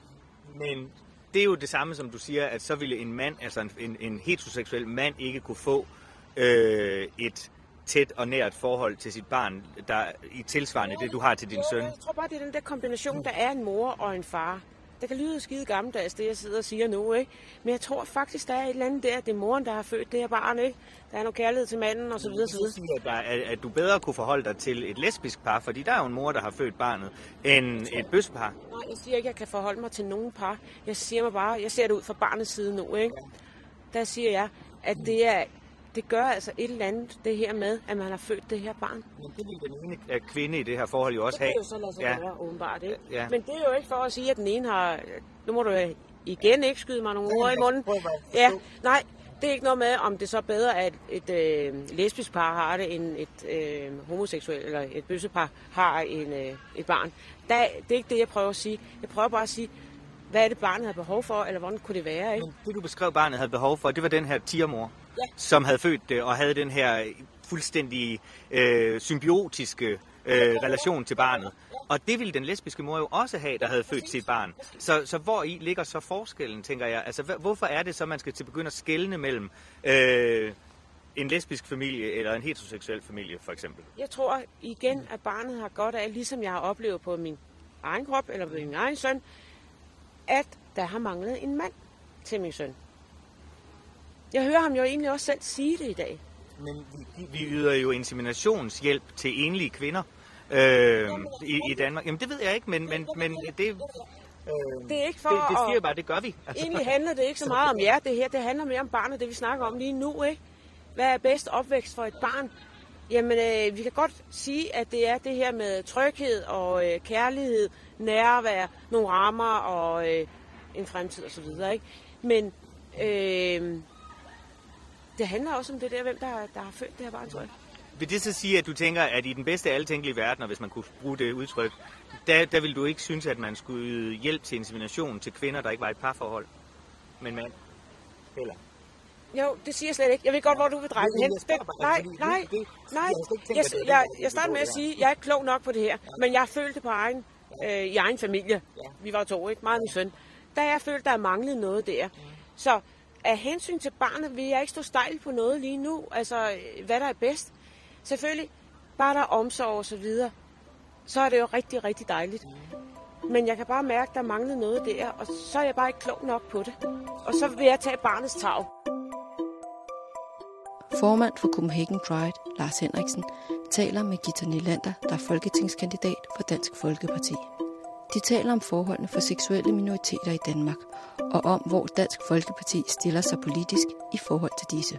Speaker 4: Men det er jo det samme, som du siger, at så ville en mand, altså en, en heteroseksuel mand, ikke kunne få øh, et tæt og nært forhold til sit barn, der i tilsvarende det, du har til din søn.
Speaker 5: Jeg tror bare, det er den der kombination, der er en mor og en far. Det kan lyde skide gammeldags, det jeg sidder og siger nu, ikke? Men jeg tror faktisk, der er et eller andet der. Det er moren, der har født det her barn, ikke? Der er noget kærlighed til manden, og så videre, så videre.
Speaker 4: At, at du bedre kunne forholde dig til et lesbisk par, fordi der er jo en mor, der har født barnet, end et bøssepar.
Speaker 5: Nej, jeg siger ikke, at jeg kan forholde mig til nogen par. Jeg siger mig bare, jeg ser det ud fra barnets side nu, ikke? Der siger jeg, at det er... Det gør altså et eller andet, det her med, at man har født det her barn.
Speaker 4: Men det vil den ene kvinde i det her forhold jo også have.
Speaker 5: Det kan jo så lade sig ja. være, åbenbart, ikke?
Speaker 4: Ja.
Speaker 5: Men det er jo ikke for at sige, at den ene har... Nu må du igen ikke skyde mig nogle ord i munden. Ja, nej, det er ikke noget med, om det så er bedre, at et øh, lesbisk par har det, end et øh, homoseksuelt eller et bøssepar har en, øh, et barn. Der, det er ikke det, jeg prøver at sige. Jeg prøver bare at sige, hvad er det, barnet har behov for, eller hvordan kunne det være, ikke?
Speaker 4: Men det, du beskrev, barnet havde behov for, det var den her tigermor, ja. som havde født det og havde den her fuldstændig øh, symbiotiske øh, relation til barnet. Og det ville den lesbiske mor jo også have, der havde født sit barn. Så, så hvor i ligger så forskellen, tænker jeg? Altså, hvorfor er det så, man skal til begynde at skelne mellem øh, en lesbisk familie eller en heteroseksuel familie, for eksempel?
Speaker 5: Jeg tror igen, at barnet har godt af, ligesom jeg har oplevet på min egen krop, eller på min egen søn, at der har manglet en mand til min søn. Jeg hører ham jo egentlig også selv sige det i dag.
Speaker 4: Men vi, vi yder jo inseminationshjælp til enlige kvinder øh, i, i Danmark. Jamen det ved jeg ikke, men, men, men det... Øh,
Speaker 5: det er ikke for
Speaker 4: det, det siger
Speaker 5: at,
Speaker 4: bare, det gør vi.
Speaker 5: Altså. Egentlig handler det ikke så meget om jer, det her. Det handler mere om barnet, det vi snakker om lige nu, ikke? Hvad er bedst opvækst for et barn? Jamen, øh, vi kan godt sige, at det er det her med tryghed og øh, kærlighed, nærvær, nogle rammer og øh, en fremtid osv., ikke? Men øh, det handler også om det der, hvem der, der har født det her barn, tror jeg.
Speaker 4: Vil det så sige, at du tænker, at i den bedste af alle tænkelige verdener, hvis man kunne bruge det udtryk, der, der vil du ikke synes, at man skulle yde hjælp til insemination til kvinder, der ikke var et parforhold med en mand? Eller?
Speaker 5: Jo, det siger jeg slet ikke. Jeg ved godt, hvor du vil dreje den hen. Nej, nej, nej. Jeg, jeg, jeg starter med at sige, at jeg er ikke klog nok på det her, men jeg har følt det på egen, øh, i egen familie. Vi var to, ikke? Meget min søn. Der jeg følt, der er manglet noget der. Så af hensyn til barnet vil jeg ikke stå stejl på noget lige nu. Altså, hvad der er bedst. Selvfølgelig, bare der er omsorg og så videre, så er det jo rigtig, rigtig dejligt. Men jeg kan bare mærke, at der mangler noget der, og så er jeg bare ikke klog nok på det. Og så vil jeg tage barnets tag.
Speaker 6: Formand for Copenhagen Pride, Lars Henriksen, taler med Githa Nelander, der er folketingskandidat for Dansk Folkeparti. De taler om forholdene for seksuelle minoriteter i Danmark, og om, hvor Dansk Folkeparti stiller sig politisk i forhold til disse.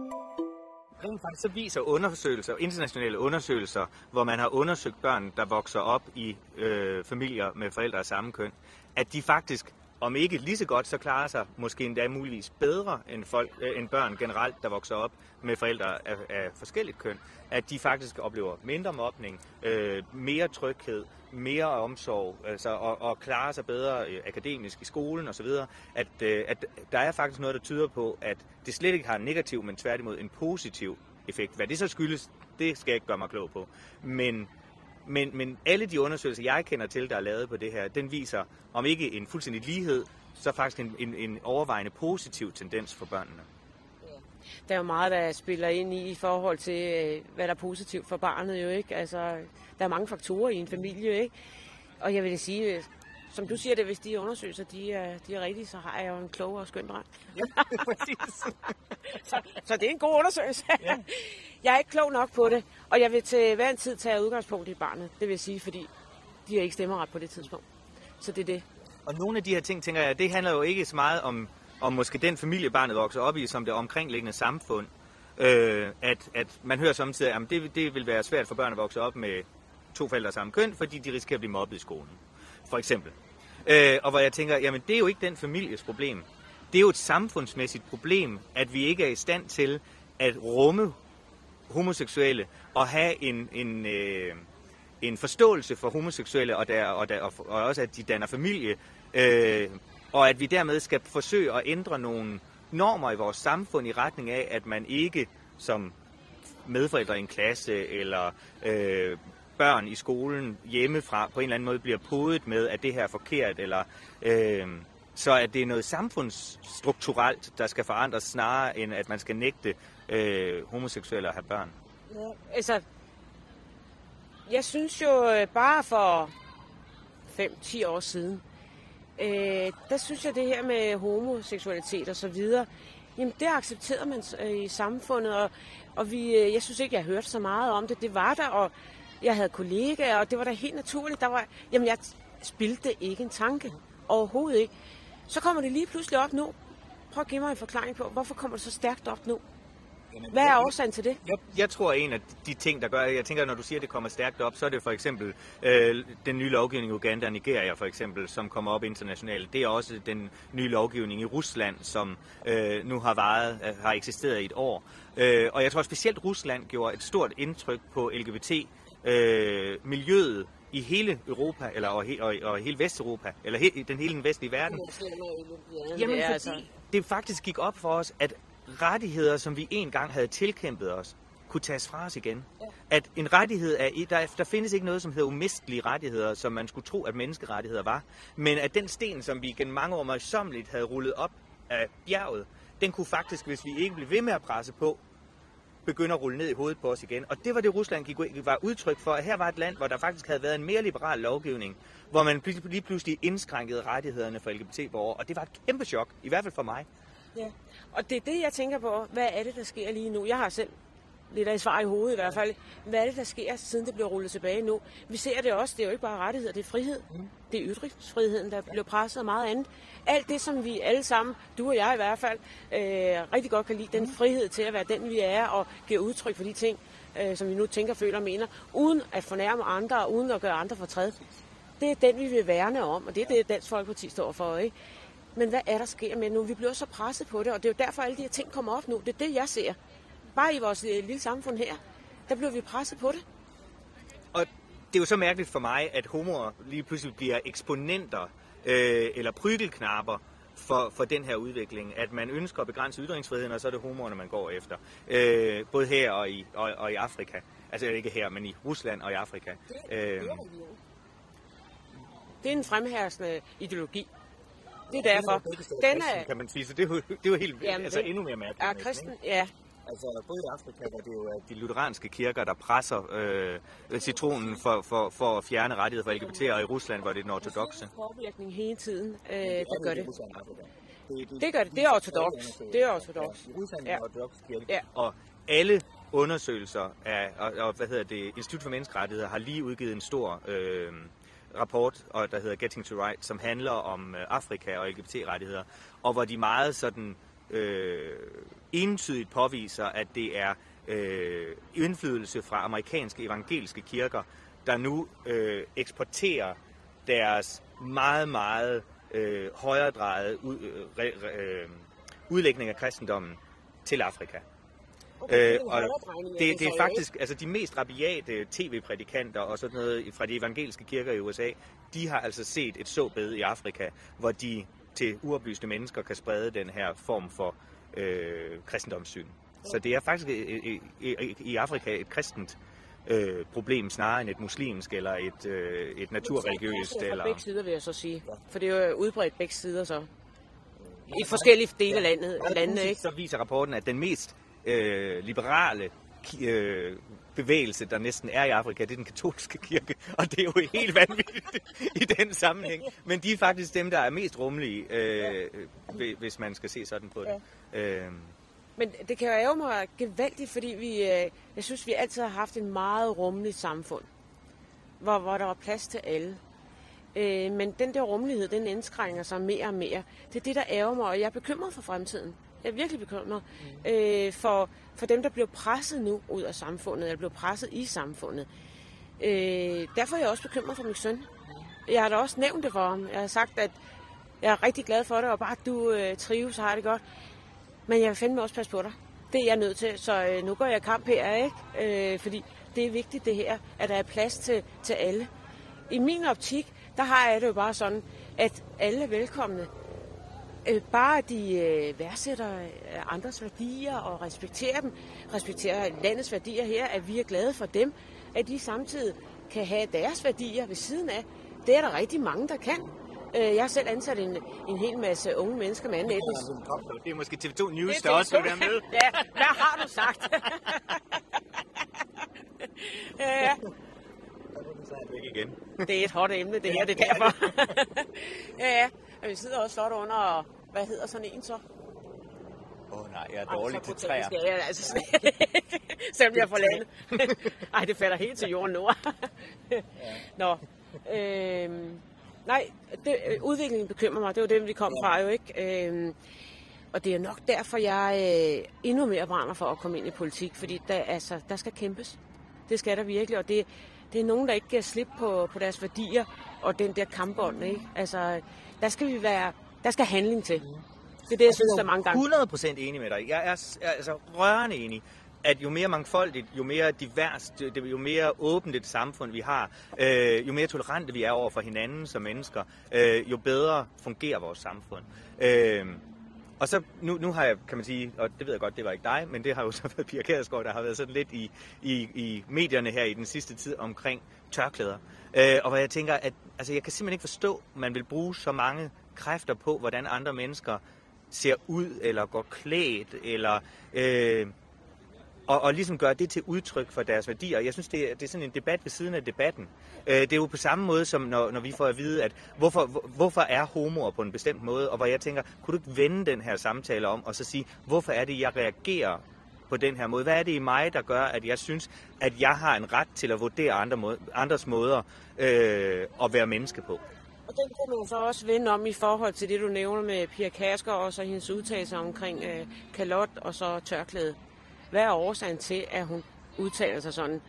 Speaker 4: Så viser undersøgelser, internationale undersøgelser, hvor man har undersøgt børn, der vokser op i øh, familier med forældre af samme køn, at de faktisk, om ikke lige så godt, så klarer sig måske endda muligvis bedre end, folk, øh, end børn generelt, der vokser op med forældre af, af forskelligt køn. At de faktisk oplever mindre mobning, øh, mere tryghed, mere omsorg, altså, og, og klarer sig bedre øh, akademisk i skolen osv. At, øh, at der er faktisk noget, der tyder på, at det slet ikke har en negativ, men tværtimod en positiv effekt. Hvad det så skyldes, det skal jeg ikke gøre mig klog på. Men, men, men alle de undersøgelser, jeg kender til, der er lavet på det her, den viser, om ikke en fuldstændig lighed, så faktisk en, en, en overvejende positiv tendens for børnene.
Speaker 5: Der er jo meget, der spiller ind i i forhold til, hvad der er positivt for barnet jo, ikke? Altså, der er mange faktorer i en familie, ikke? Og jeg vil sige, som du siger det, hvis de undersøgelser, de er, de er rigtige, så har jeg jo en klog og skøn dreng.
Speaker 4: Ja, præcis.
Speaker 5: så, så det er en god undersøgelse. Ja. Jeg er ikke klog nok på det, og jeg vil til hver en tid tage udgangspunkt i barnet. Det vil sige, fordi de har ikke stemmeret på det tidspunkt. Så det er det.
Speaker 4: Og nogle af de her ting, tænker jeg, det handler jo ikke så meget om, om måske den familie, barnet vokser op i, som det omkringliggende samfund. Øh, at, at man hører samtidig, at det, det vil være svært for børn at vokse op med to forældre af samme køn, fordi de risikerer at blive mobbet i skolen, for eksempel. Øh, og hvor jeg tænker, jamen det er jo ikke den families problem. Det er jo et samfundsmæssigt problem, at vi ikke er i stand til at rumme homoseksuelle og have en, en, øh, en forståelse for homoseksuelle, og, der, og, der, og også at de danner familie, øh, og at vi dermed skal forsøge at ændre nogle normer i vores samfund i retning af, at man ikke som medforældre i en klasse eller øh, børn i skolen hjemmefra på en eller anden måde bliver podet med, at det her er forkert, eller øh, så at det er noget samfundsstrukturelt, der skal forandres snarere end at man skal nægte øh, homoseksuelle at have børn.
Speaker 5: Ja, altså, jeg synes jo bare for fem til ti år siden, øh, der synes jeg det her med homoseksualitet og så videre, jamen det accepterede man øh, i samfundet, og, og vi, øh, jeg synes ikke, jeg hørte så meget om det. Det var der, og jeg havde kollegaer, og det var da helt naturligt. Der var, jamen jeg spildte ikke en tanke, overhovedet ikke. Så kommer det lige pludselig op nu. Prøv at give mig en forklaring på, hvorfor kommer det så stærkt op nu? Hvad er årsagen til det?
Speaker 4: Jeg, jeg tror, en af de ting, der gør, jeg tænker, når du siger, at det kommer stærkt op, så er det for eksempel øh, den nye lovgivning i Uganda og Nigeria, for eksempel, som kommer op internationalt. Det er også den nye lovgivning i Rusland, som øh, nu har varet, har eksisteret i et år. Øh, og jeg tror specielt, Rusland gjorde et stort indtryk på L G B T-miljøet øh, i hele Europa, eller og, he, og, og hele Vesteuropa, eller he, den hele den vestlige verden. Jamen, fordi det faktisk gik op for os, at rettigheder, som vi engang havde tilkæmpet os, kunne tages fra os igen. Ja. At en rettighed er, der, der findes ikke noget, som hedder umistelige rettigheder, som man skulle tro, at menneskerettigheder var. Men at den sten, som vi gennem mange år møjsommeligt havde rullet op af bjerget, den kunne faktisk, hvis vi ikke blev ved med at presse på, begynde at rulle ned i hovedet på os igen. Og det var det, Rusland gik, var udtryk for, at her var et land, hvor der faktisk havde været en mere liberal lovgivning, hvor man lige pludselig indskrænkede rettighederne for L G B T-borgere. Og det var et kæmpe chok, i hvert fald for mig.
Speaker 5: Ja, og det er det, jeg tænker på. Hvad er det, der sker lige nu? Jeg har selv lidt af et svar i hovedet i hvert fald. Hvad er det, der sker, siden det bliver rullet tilbage nu? Vi ser det også. Det er jo ikke bare rettigheder, det er frihed. Det er ytringsfriheden, der bliver presset og meget andet. Alt det, som vi alle sammen, du og jeg i hvert fald, øh, rigtig godt kan lide, den frihed til at være den, vi er, og give udtryk for de ting, øh, som vi nu tænker, føler og mener, uden at fornærme andre, og uden at gøre andre fortræd. Det er den, vi vil værne om, og det er det, Dansk Folkeparti står for, ikke? Men hvad er der sker med nu? Vi bliver så presset på det, og det er jo derfor, alle de her ting kommer op nu. Det er det, jeg ser. Bare i vores lille samfund her, der bliver vi presset på det.
Speaker 4: Og det er jo så mærkeligt for mig, at homoer lige pludselig bliver eksponenter øh, eller prygelknapper for, for den her udvikling. At man ønsker at begrænse ytringsfriheden, og så er det homoerne, man går efter. Øh, både her og i, og, og i Afrika. Altså ikke her, men i Rusland og i Afrika.
Speaker 5: Det,
Speaker 4: øh,
Speaker 5: det er en fremherskende ideologi. Det er derfor. Den er,
Speaker 4: kan man sige, så det er jo, det er jo helt
Speaker 5: jamen,
Speaker 4: altså,
Speaker 5: det,
Speaker 4: endnu mere mærkeligt.
Speaker 5: Ja, kristen, ja.
Speaker 4: Altså både i Afrika, hvor det jo er de lutheranske kirker, der presser øh, citronen for, for, for at fjerne rettigheder for L G B T, og i Rusland, hvor det er den ortodokse.
Speaker 5: Det er påvirkning hele tiden, øh, der gør det.
Speaker 4: Det, det,
Speaker 5: det gør det. Det er ortodoks. Det er ortodoks.
Speaker 4: I Rusland er en ortodoks kirke.
Speaker 5: Ja.
Speaker 4: Og alle undersøgelser af, og, og hvad hedder det, Institut for Menneskerettigheder har lige udgivet en stor øh, rapport, og der hedder Getting to Right, som handler om øh, Afrika og L G B T-rettigheder, og hvor de meget sådan øh, entydigt påviser, at det er øh, indflydelse fra amerikanske evangeliske kirker, der nu øh, eksporterer deres meget, meget øh, højredrejede ud, øh, øh, udlægning af kristendommen til Afrika.
Speaker 5: Okay,
Speaker 4: øh, og det, det er faktisk altså de mest rabiate tv-prædikanter og sådan noget fra de evangeliske kirker i U S A, de har altså set et såbed i Afrika, hvor de til uoplyste mennesker kan sprede den her form for øh, kristendomssyn. Så det er faktisk i, i, i Afrika et kristent øh, problem snarere end et muslimsk eller et, øh, et naturreligiøst.
Speaker 5: Det er
Speaker 4: eller
Speaker 5: begge sider, vil jeg så sige. For det er jo udbredt begge sider så. I forskellige dele af landet,
Speaker 4: ja,
Speaker 5: landene, ikke?
Speaker 4: Så viser rapporten, at den mest øh, liberale øh, bevægelse, der næsten er i Afrika, det er den katolske kirke, og det er jo helt vanvittigt i den sammenhæng. Men de er faktisk dem, der er mest rummelige, øh, hvis man skal se sådan på det. Ja. Øh.
Speaker 5: Men det kan jo ærge mig gevaldigt, fordi vi, øh, jeg synes, vi altid har haft en meget rummeligt samfund, hvor, hvor der var plads til alle. Øh, men den der rummelighed, den indskrænker sig mere og mere. Det er det, der ærger mig, og jeg er bekymret for fremtiden. Jeg er virkelig bekymret mm. øh, for, for dem, der bliver presset nu ud af samfundet, eller bliver presset i samfundet. Øh, derfor er jeg også bekymret for min søn. Jeg har da også nævnt det for ham. Jeg har sagt, at jeg er rigtig glad for det, og bare at du øh, trives og har det godt. Men jeg vil fandme også passe på dig. Det er jeg nødt til, så øh, nu går jeg kamp her, ikke? Øh, fordi det er vigtigt det her, at der er plads til, til alle. I min optik, der har jeg det jo bare sådan, at alle er velkomne. Øh, bare de øh, værdsætter andres værdier og respekterer dem, respekterer landets værdier her, at vi er glade for dem, at de samtidig kan have deres værdier ved siden af. Det er der rigtig mange, der kan. Jeg har selv ansat en, en hel masse unge mennesker med anden etnisk.
Speaker 4: Det er måske T V to News, der også vil være med.
Speaker 5: Ja, hvad har du sagt? Ja. Det er et hot emne, det her, det er derfor. Ja, ja. Vi sidder også flot under, og hvad hedder sådan en så?
Speaker 4: Åh oh, nej, jeg er dårlig til træer.
Speaker 5: Ja, altså slet ikke. Selvom jeg får landet. Ej, det falder helt til jorden nu. Nå, øhm... Nej, det, udviklingen bekymrer mig. Det er jo det, vi kom fra jo, ikke? Øhm, og det er nok derfor, jeg øh, endnu mere brænder for at komme ind i politik, fordi der, altså, der skal kæmpes. Det skal der virkelig, og det, det er nogen, der ikke kan slippe på, på deres værdier og den der kampånd, ikke? Altså, der skal vi være, der skal handling til. Det er det, jeg synes, der er mange gange.
Speaker 4: hundrede procent enig med dig. Jeg er, jeg er altså rørende enig, at jo mere mangfoldigt, jo mere divers, jo mere åbent et samfund vi har, øh, jo mere tolerante vi er over for hinanden som mennesker, øh, jo bedre fungerer vores samfund. Øh, Og så nu, nu har jeg, kan man sige, og det ved jeg godt, det var ikke dig, men det har jo så været Pia Kjærsgaard, der har været sådan lidt i, i, i medierne her i den sidste tid omkring tørklæder. Øh, og hvor jeg tænker, at altså, jeg kan simpelthen ikke forstå, at man vil bruge så mange kræfter på, hvordan andre mennesker ser ud, eller går klædt, eller øh, og, og ligesom gøre det til udtryk for deres værdier. Jeg synes, det er, det er sådan en debat ved siden af debatten. Øh, det er jo på samme måde, som når, når vi får at vide, at hvorfor, hvor, hvorfor er homoer på en bestemt måde, og hvor jeg tænker, kunne du ikke vende den her samtale om, og så sige, hvorfor er det, jeg reagerer på den her måde? Hvad er det i mig, der gør, at jeg synes, at jeg har en ret til at vurdere andre måde, andres måder øh, at være menneske på?
Speaker 5: Og den kunne man så også vende om i forhold til det, du nævner med Pia Kjærsgaard og så hendes udtalelser omkring øh, kalot og så tørklæde. Hvad er årsagen til, at hun udtaler sig sådan?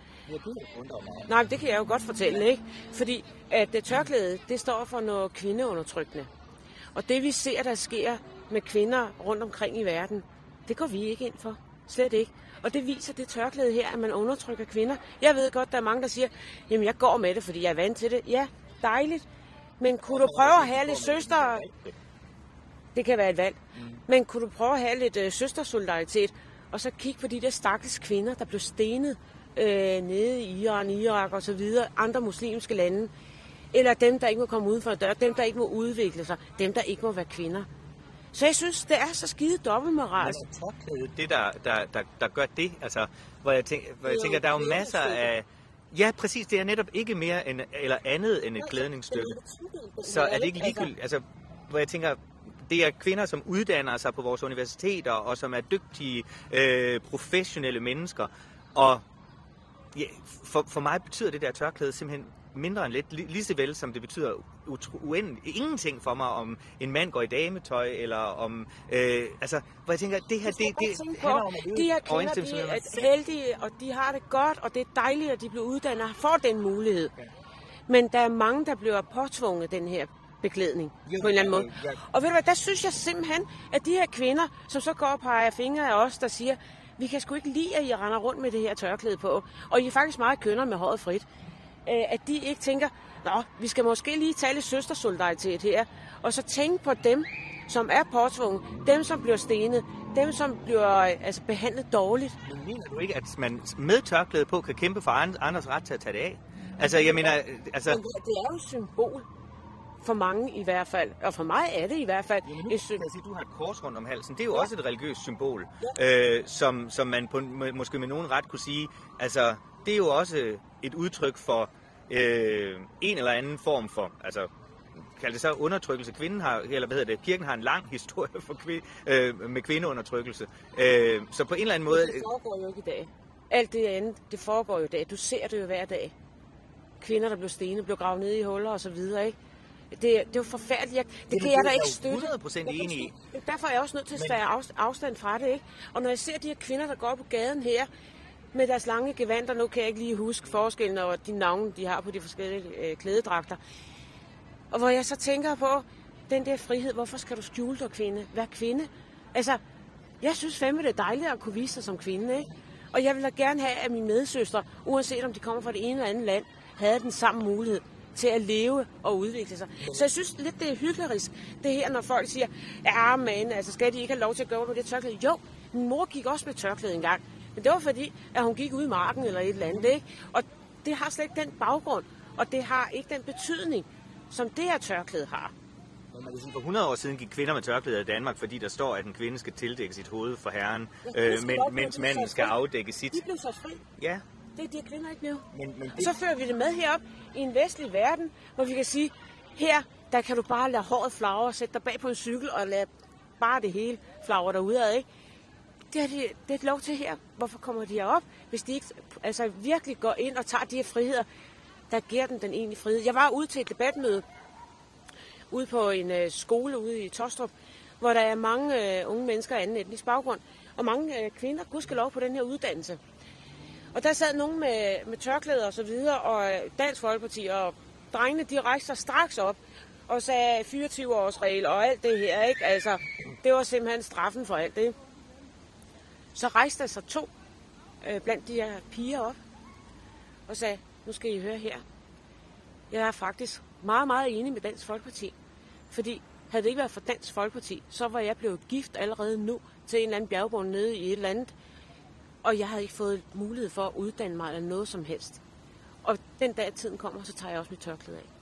Speaker 5: Nej, det kan jeg jo godt fortælle, ikke? Fordi at det tørklæde, det står for noget kvindeundertrykkende. Og det vi ser, der sker med kvinder rundt omkring i verden, det går vi ikke ind for. Slet ikke. Og det viser det tørklæde her, at man undertrykker kvinder. Jeg ved godt, der er mange, der siger, jamen jeg går med det, fordi jeg er vant til det. Ja, dejligt. Men kunne du prøve at have lidt søster... Det kan være et valg. Men kunne du prøve at have lidt øh, søstersolidaritet, og så kigge på de der stakkels kvinder, der blev stenet øh, nede i Iran, Irak og så videre, andre muslimske lande. Eller dem, der ikke må komme uden for dør, dem, der ikke må udvikle sig, dem, der ikke må være kvinder. Så jeg synes, det er så skide dobbeltmoral.
Speaker 4: Det, der, der, der, der gør det, altså, hvor jeg, tænker, hvor jeg tænker, der er jo masser af... Ja, præcis, det er netop ikke mere end, eller andet end et klædningsstykke. Så er det ikke ligegyldigt, altså, hvor jeg tænker, det er kvinder, som uddanner sig på vores universiteter, og som er dygtige, øh, professionelle mennesker. Og ja, for, for mig betyder det der tørklæde simpelthen mindre end lidt, lige så vel som det betyder uendeligt ingenting for mig, om en mand går i dametøj, eller om, øh, altså, hvor jeg tænker, det her, det, det, det handler om at
Speaker 5: de her kvinder, de er heldige, og de har det godt, og det er dejligt, at de bliver uddannet og får den mulighed. Men der er mange, der bliver påtvunget den her beklædning på en eller anden måde. Og ved du hvad, der synes jeg simpelthen, at de her kvinder, som så går og peger fingre af os, der siger, vi kan sgu ikke lide, at I render rundt med det her tørklæde på, og I er faktisk meget kønner med håret frit, at de ikke tænker, nå, vi skal måske lige tage lidt søstersolidaritet her, og så tænke på dem, som er påtvunget, dem, som bliver stenet, dem, som bliver altså, behandlet dårligt.
Speaker 4: Men mener du ikke, at man med tørklæde på kan kæmpe for andres ret til at tage det af? Altså, jeg mener... Altså...
Speaker 5: Det er jo et symbol. For mange i hvert fald, og for mig er det i hvert fald...
Speaker 4: Jamen, et symbol. Du har et kors rundt om halsen. Det er jo ja. også et religiøst symbol, ja. øh, som, som man på, måske med nogen ret kunne sige, altså, det er jo også et udtryk for øh, en eller anden form for, altså, kald det så undertrykkelse. Kvinden har, eller hvad hedder det, kirken har en lang historie for kvind, øh, med kvindeundertrykkelse. Øh, så på en eller anden måde...
Speaker 5: Det foregår jo ikke i dag. Alt det andet, det foregår jo i dag. Du ser det jo hver dag. Kvinder, der blev stenet, blev gravet ned i huller og så videre, ikke? Det, det er jo forfærdeligt. Jeg, det, det kan jeg da ikke støtte.
Speaker 4: hundrede procent enig i.
Speaker 5: Derfor er jeg også nødt til at tage afstand fra det, ikke? Og når jeg ser de her kvinder, der går på gaden her, med deres lange gevanter, nu kan jeg ikke lige huske forskellen over de navne, de har på de forskellige øh, klædedragter. Og hvor jeg så tænker på, den der frihed, hvorfor skal du skjule dig, kvinde? Vær kvinde. Altså, jeg synes fandme, det er dejligt at kunne vise sig som kvinde, ikke? Og jeg vil da gerne have, at mine medsøstre, uanset om de kommer fra det ene eller andet land, havde den samme mulighed til at leve og udvikle sig. Så jeg synes lidt, det er hyklerisk, det her, når folk siger, ja, men altså, skal de ikke have lov til at gå med det tørklæde? Jo, min mor gik også med tørklæde engang, men det var fordi, at hun gik ud i marken eller et eller andet, ikke? Og det har slet ikke den baggrund, og det har ikke den betydning, som det her tørklæde har.
Speaker 4: For hundrede år siden gik kvinder med tørklæder i Danmark, fordi der står, at en kvinde skal tildække sit hoved for herren, øh, men, mens manden skal afdække sit.
Speaker 5: De blev så fri.
Speaker 4: Ja.
Speaker 5: Det er de kvinder ikke nu.
Speaker 4: Men, men det...
Speaker 5: Så fører vi det med herop i en vestlig verden, hvor vi kan sige, her, der kan du bare lade håret flagre, sætte dig bag på en cykel og lade bare det hele flagre derudad, ikke? Det er, de, det er et lov til her. Hvorfor kommer de herop, hvis de ikke altså, virkelig går ind og tager de her friheder, der giver dem den egentlige frihed? Jeg var ude til et debatmøde, ude på en uh, skole ude i Tostrup, hvor der er mange uh, unge mennesker af anden etnisk baggrund, og mange uh, kvinder, gudskelov på den her uddannelse. Og der sad nogen med, med tørklæder og så videre, og Dansk Folkeparti, og drengene, de rejste sig straks op og sagde fireogtyve års regel og alt det her, ikke? Altså, det var simpelthen straffen for alt det. Så rejste der sig to øh, blandt de her piger op og sagde, nu skal I høre her. Jeg er faktisk meget, meget enig med Dansk Folkeparti, fordi Havde det ikke været for Dansk Folkeparti, så var jeg blevet gift allerede nu til en eller anden bjergbund nede i et eller andet. Og jeg havde ikke fået mulighed for at uddanne mig eller noget som helst. Og den dag tiden kommer, så tager jeg også mit tørklæde af.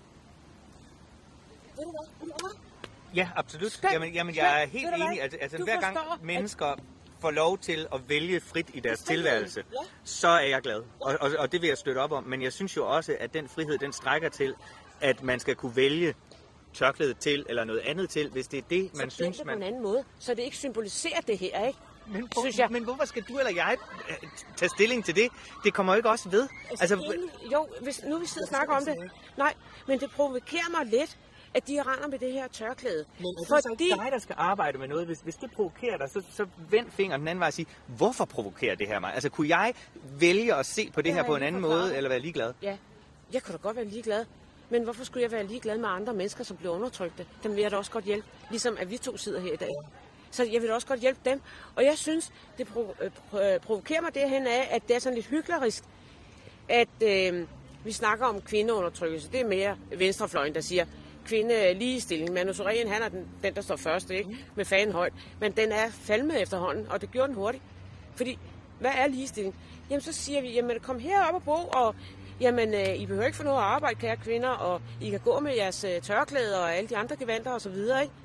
Speaker 5: Ved du hvad?
Speaker 4: Ja, absolut.
Speaker 5: Skønt.
Speaker 4: Jamen, jamen, jeg er
Speaker 5: Skønt.
Speaker 4: helt
Speaker 5: Ved du hvad?
Speaker 4: enig. Altså, altså
Speaker 5: Du
Speaker 4: hver gang
Speaker 5: forstår,
Speaker 4: mennesker at... får lov til at vælge frit i deres
Speaker 5: Friheden,
Speaker 4: tilværelse,
Speaker 5: ja.
Speaker 4: så er jeg glad. Og, og, og det vil jeg støtte op om. Men jeg synes jo også, at den frihed, den strækker til, at man skal kunne vælge tørklædet til, eller noget andet til, hvis det er det, man
Speaker 5: så
Speaker 4: synes,
Speaker 5: det
Speaker 4: man...
Speaker 5: på en anden måde, så det ikke symboliserer det her, ikke?
Speaker 4: Men,
Speaker 5: synes jeg.
Speaker 4: men hvorfor skal du eller jeg øh, tage stilling til det? Det kommer jo ikke også ved.
Speaker 5: Altså, altså jo, hvis, nu vi sidder og snakker om det. Nej, men det provokerer mig lidt, at de render med det her tørklæde.
Speaker 4: Men er det
Speaker 5: fordi...
Speaker 4: så dig, der skal arbejde med noget? Hvis, hvis det provokerer dig, så, så vend fingeren den anden vej og sig, hvorfor provokerer det her mig? Altså, kunne jeg vælge at se på det, det her på en anden måde, eller være ligeglad?
Speaker 5: Ja, jeg kunne da godt være ligeglad. Men hvorfor skulle jeg være ligeglad med andre mennesker, som bliver undertrykte? Dem vil jeg da også godt hjælpe, ligesom at vi to sidder her i dag. Så jeg vil da også godt hjælpe dem. Og jeg synes, det provo- øh, provokerer mig derhen af, at det er sådan lidt hyklerisk, at øh, vi snakker om kvindeundertrykkelse. Det er mere venstrefløjen, der siger, kvinde ligestilling. Manu Soren, han er den, den, der står først, ikke? Med fanen højt. Men den er falmet efterhånden, og det gjorde den hurtigt. Fordi, hvad er ligestilling? Jamen, så siger vi, jamen, kom herop og bo, og jamen, øh, I behøver ikke få noget arbejde, kære kvinder, og I kan gå med jeres øh, tørklæder og alle de andre gevanter og så videre, ikke?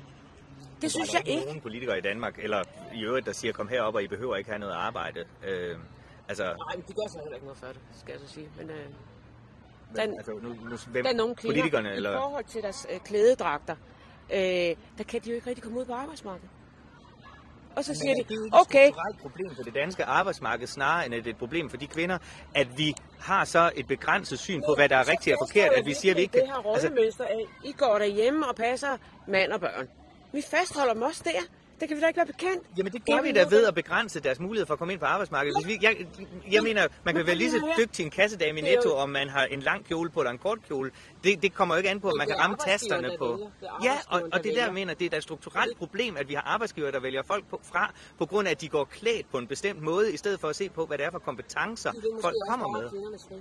Speaker 5: Det synes jeg ikke. Der er
Speaker 4: nogen politikere i Danmark, eller i øvrigt, der siger, kom herop, og I behøver ikke have noget arbejde. Øh, altså...
Speaker 5: Nej, men de gør så heller ikke noget for det, skal jeg så sige. Men, øh,
Speaker 4: men
Speaker 5: den,
Speaker 4: altså, nu, nu, hvem,
Speaker 5: der er nogle kvinder,
Speaker 4: politikerne,
Speaker 5: i
Speaker 4: eller...
Speaker 5: forhold til deres øh, klædedragter, øh, der kan de jo ikke rigtig komme ud på arbejdsmarkedet. Og så
Speaker 4: men
Speaker 5: siger de,
Speaker 4: det er jo
Speaker 5: okay.
Speaker 4: Det er et problem for det danske arbejdsmarked, snarere end at det er et problem for de kvinder, at vi har så et begrænset syn på, hvad der er rigtigt og forkert, at vi siger, at vi ikke
Speaker 5: det her rollemønster af, I går derhjemme og passer mand og børn. Vi fastholder dem også der. Det kan vi da ikke være bekendt.
Speaker 4: Jamen det gør vi da ved at begrænse deres mulighed for at komme ind på arbejdsmarkedet. Hvis vi, jeg, jeg mener, man kan være lige så dygtig til en kassedame i Netto, om man har en lang kjole på eller en kort kjole. Det, det kommer jo ikke an på, at man kan ramme tasterne på. Ja, og, og det der mener, det er da et strukturelt problem, at vi har arbejdsgivere, der vælger folk på, fra, på grund af, at de går klædt på en bestemt måde, i stedet for at se på, hvad det er for kompetencer, folk kommer med.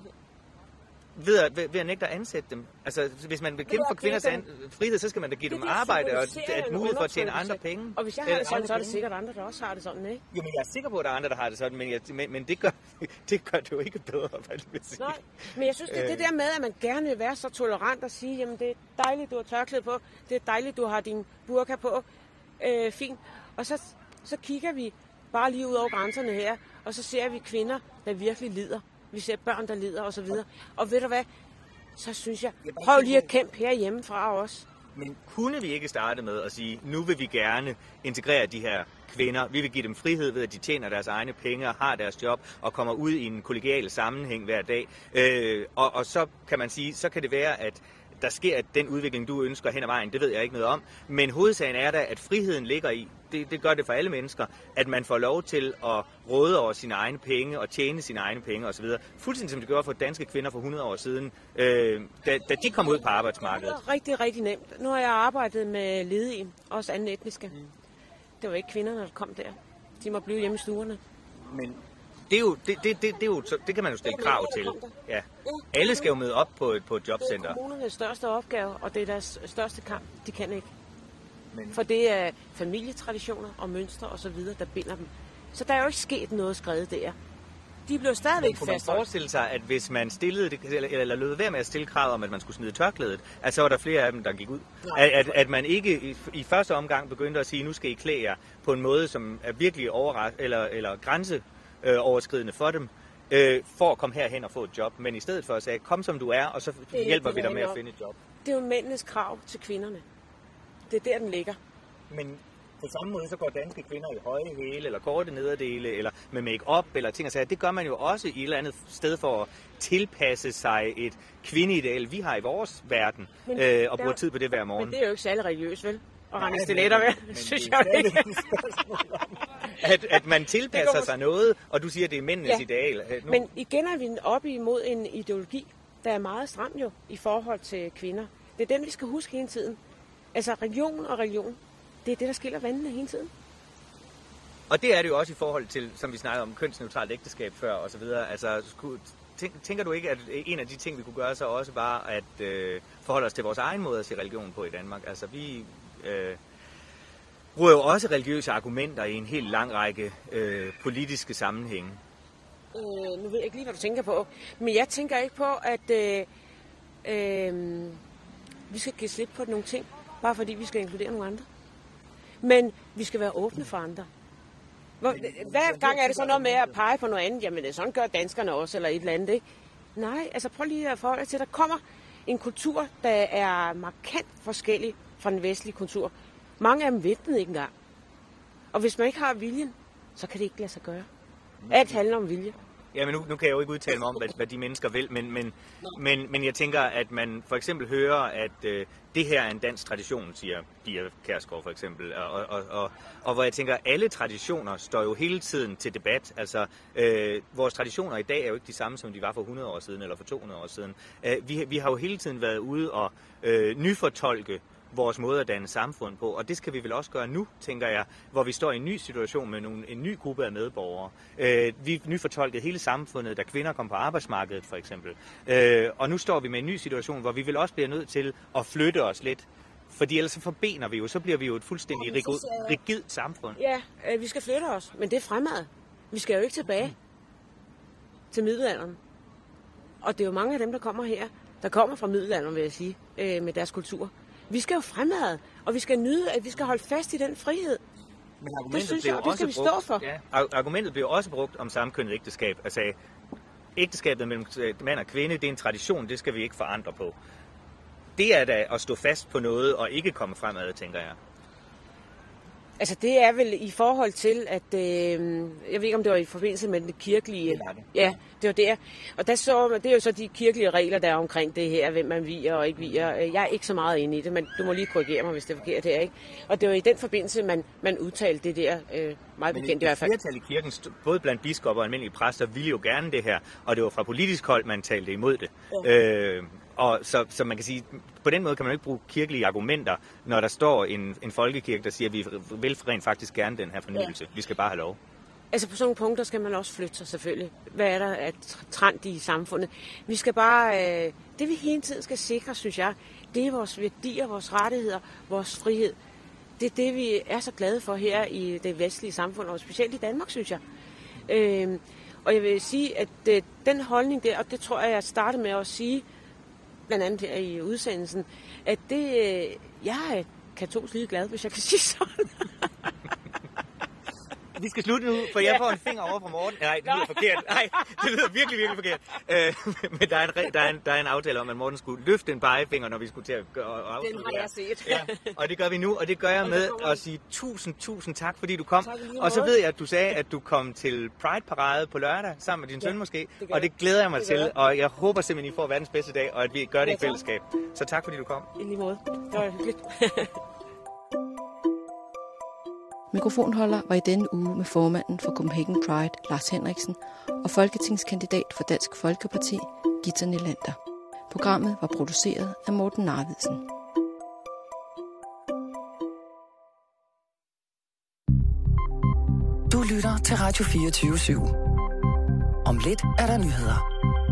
Speaker 4: Ved at, ved, ved at nægte at ansætte dem. Altså, hvis man vil kæmpe for kvinders an, frihed, så skal man da give dem arbejde og et mulighed for at tjene andre penge.
Speaker 5: Og hvis jeg har det sådan, så er det sikkert andre, der også har det sådan, ikke?
Speaker 4: Jamen, jeg er sikker på, at der er andre, der har det sådan, men, jeg, men, men det, gør, det gør det jo ikke bedre, hvad det vil sige.
Speaker 5: Nej, men jeg synes, det er det der med, at man gerne vil være så tolerant og sige, jamen, det er dejligt, du har tørklæde på, det er dejligt, du har din burka på, øh, fint. Og så, så kigger vi bare lige ud over grænserne her, og så ser vi kvinder, der virkelig lider. Vi ser børn, der lider og så videre. Og ved du hvad, så synes jeg, prøv lige at kæmpe herhjemme fra os.
Speaker 4: Men kunne vi ikke starte med at sige, nu vil vi gerne integrere de her kvinder. Vi vil give dem frihed ved, at de tjener deres egne penge og har deres job og kommer ud i en kollegial sammenhæng hver dag. Øh, og, og så kan man sige, så kan det være, at der sker den udvikling, du ønsker hen ad vejen. Det ved jeg ikke noget om. Men hovedsagen er da, at friheden ligger i, det, det gør det for alle mennesker, at man får lov til at råde over sine egne penge og tjene sine egne penge osv. Fuldstændig som det gjorde for danske kvinder for hundrede år siden, øh, da, da de kom ud på arbejdsmarkedet.
Speaker 5: Det var rigtig, rigtig nemt. Nu har jeg arbejdet med ledige, også anden etniske. Mm. Det var ikke kvinderne, der kom der. De må blive hjemme i stuerne.
Speaker 4: Men det, er jo, det, det, det, det, er jo, det kan man jo stille krav til. Ja. Alle skal jo møde op på et, på et jobcenter.
Speaker 5: Det er kommunernes største opgave, og det er deres største kamp. De kan ikke. Men... For det er familietraditioner og mønstre og så videre, der binder dem. Så der er jo ikke sket noget skrevet der. De blev stadigvæk fastholdt.
Speaker 4: Kunne man forestille sig, at hvis man stillede det, eller, eller lød være med at stille krav om, at man skulle smide tørklædet, at så var der flere af dem, der gik ud? At, at, at man ikke i, i første omgang begyndte at sige, nu skal I klæde jer på en måde, som er virkelig overras- eller, eller grænseoverskridende for dem, øh, for at komme herhen og få et job. Men i stedet for at sige, kom som du er, og så hjælper vi dig med at finde et job.
Speaker 5: Det er jo mændenes krav til kvinderne. Det er der, den ligger.
Speaker 4: Men på samme måde, så går danske kvinder i høje hæle, eller korte nederdele, eller med make-up, eller ting og sager. Det gør man jo også i et eller andet sted for at tilpasse sig et kvindeideal, vi har i vores verden, men, øh, og bruger der, tid på det hver morgen.
Speaker 5: Men det er jo ikke særlig religiøst, vel? Og rende stiletter med, synes jeg jo ikke.
Speaker 4: at, at man tilpasser sig noget, og du siger, at det er mændenes ja. ideal.
Speaker 5: Nu. Men igen er vi oppe imod en ideologi, der er meget stram jo, i forhold til kvinder. Det er den, vi skal huske hele tiden. Altså religion og religion. Det er det, der skiller vandene hele tiden.
Speaker 4: Og det er det jo også i forhold til, som vi snakkede om, kønsneutralt ægteskab før og så videre. Altså, tænker du ikke, at en af de ting, vi kunne gøre, så også var at øh, forholde os til vores egen måde at se religion på i Danmark? Altså, vi øh, bruger jo også religiøse argumenter i en helt lang række øh, politiske sammenhænge.
Speaker 5: Øh, nu ved jeg ikke lige, hvad du tænker på, men jeg tænker ikke på, at øh, øh, vi skal give slip på nogle ting, bare fordi vi skal inkludere nogle andre. Men vi skal være åbne for andre. Hvor, hver gang er det så noget med at pege på noget andet, jamen sådan gør danskerne også, eller et eller andet, ikke? Nej, altså prøv lige at forholde dig til, at der kommer en kultur, der er markant forskellig fra den vestlige kultur. Mange af dem ved den ikke engang. Og hvis man ikke har viljen, så kan det ikke lade sig gøre. Alt handler om vilje.
Speaker 4: Ja, men nu, nu kan jeg jo ikke udtale mig om, hvad, hvad de mennesker vil, men, men, men, men jeg tænker, at man for eksempel hører, at øh, det her er en dansk tradition, siger Pia Kjærsgaard for eksempel, og, og, og, og hvor jeg tænker, at alle traditioner står jo hele tiden til debat. Altså, øh, vores traditioner i dag er jo ikke de samme, som de var for hundrede år siden eller for to hundrede år siden. Øh, vi, vi har jo hele tiden været ude og øh, nyfortolke vores måde at danne samfund på, og det skal vi vel også gøre nu, tænker jeg, hvor vi står i en ny situation med nogle, en ny gruppe af medborgere. Øh, vi nyfortolkede hele samfundet, da kvinder kom på arbejdsmarkedet for eksempel. Øh, og nu står vi med en ny situation, hvor vi vil også blive nødt til at flytte os lidt, fordi ellers så forbener vi jo, så bliver vi jo et fuldstændig rigid, rigidt samfund.
Speaker 5: Ja, øh, vi skal flytte os, men det er fremad. Vi skal jo ikke tilbage til middelalderen. Og det er jo mange af dem, der kommer her, der kommer fra middelalderen, vil jeg sige, øh, med deres kultur. Vi skal jo fremad, og vi skal nyde, at vi skal holde fast i den frihed.
Speaker 4: Men argumentet
Speaker 5: det synes
Speaker 4: blev
Speaker 5: jeg, og det skal vi stå for.
Speaker 4: Ja, argumentet blev også brugt om samkønnet ægteskab. Altså, ægteskabet mellem mand og kvinde, det er en tradition, det skal vi ikke forandre på. Det er da at stå fast på noget og ikke komme fremad, tænker jeg.
Speaker 5: Altså det er vel i forhold til, at øh, jeg ved ikke, om det var i forbindelse med den kirkelige.
Speaker 4: Det det.
Speaker 5: Ja, det var der. Og der så, det er jo så de kirkelige regler, der er omkring det her, hvem man vier og ikke vier. Jeg er ikke så meget inde i det, men du må lige korrigere mig, hvis det er forkert her, ikke? Og det var i den forbindelse, man, man udtalte det der, øh, meget bekendt i hvert fald.
Speaker 4: Flertal i kirken, både blandt biskopper og almindelige præster, ville jo gerne det her, og det var fra politisk hold, man talte imod det. Ja. Øh, Og så, så man kan sige, på den måde kan man jo ikke bruge kirkelige argumenter, når der står en, en folkekirke, der siger, at vi vil rent faktisk gerne den her fornyelse. Ja. Vi skal bare have lov.
Speaker 5: Altså på sådan nogle punkter skal man også flytte sig selvfølgelig. Hvad er der af trend i samfundet? Vi skal bare, øh, det vi hele tiden skal sikre, synes jeg, det er vores værdier, vores rettigheder, vores frihed. Det er det, vi er så glade for her i det vestlige samfund, og specielt i Danmark, synes jeg. Øh, og jeg vil sige, at øh, den holdning der, og det tror jeg, jeg startede med at sige, blandt andet her i udsendelsen, at det, jeg er katolsk lige glad, hvis jeg kan sige sådan.
Speaker 4: Vi skal slutte nu, for jeg får en finger over fra Morten. Nej, det lyder forkert. Nej, det lyder virkelig, virkelig forkert. Øh, men der er, en, der, er en, der er en aftale om, at Morten skulle løfte en pegefinger, når vi skulle til at gøre afslutte.
Speaker 5: Den har jeg set.
Speaker 4: Ja, og det gør vi nu, og det gør jeg med at sige tusind, tusind tak, fordi du kom. Og så ved jeg, at du sagde, at du kom til Pride-parade på lørdag, sammen med din søn måske. Det og det glæder jeg mig til, og jeg håber simpelthen, I får verdens bedste dag, og at vi gør det i fællesskab. Så tak, fordi du kom.
Speaker 5: I lige måde. Det var hyggeligt.
Speaker 6: Mikrofonholder var i denne uge med formanden for Copenhagen Pride, Lars Henriksen, og folketingskandidat for Dansk Folkeparti, Githa Nelander. Programmet var produceret af Morten Narvidsen.
Speaker 3: Du lytter til Radio fireogtyve syv. Om lidt er der nyheder.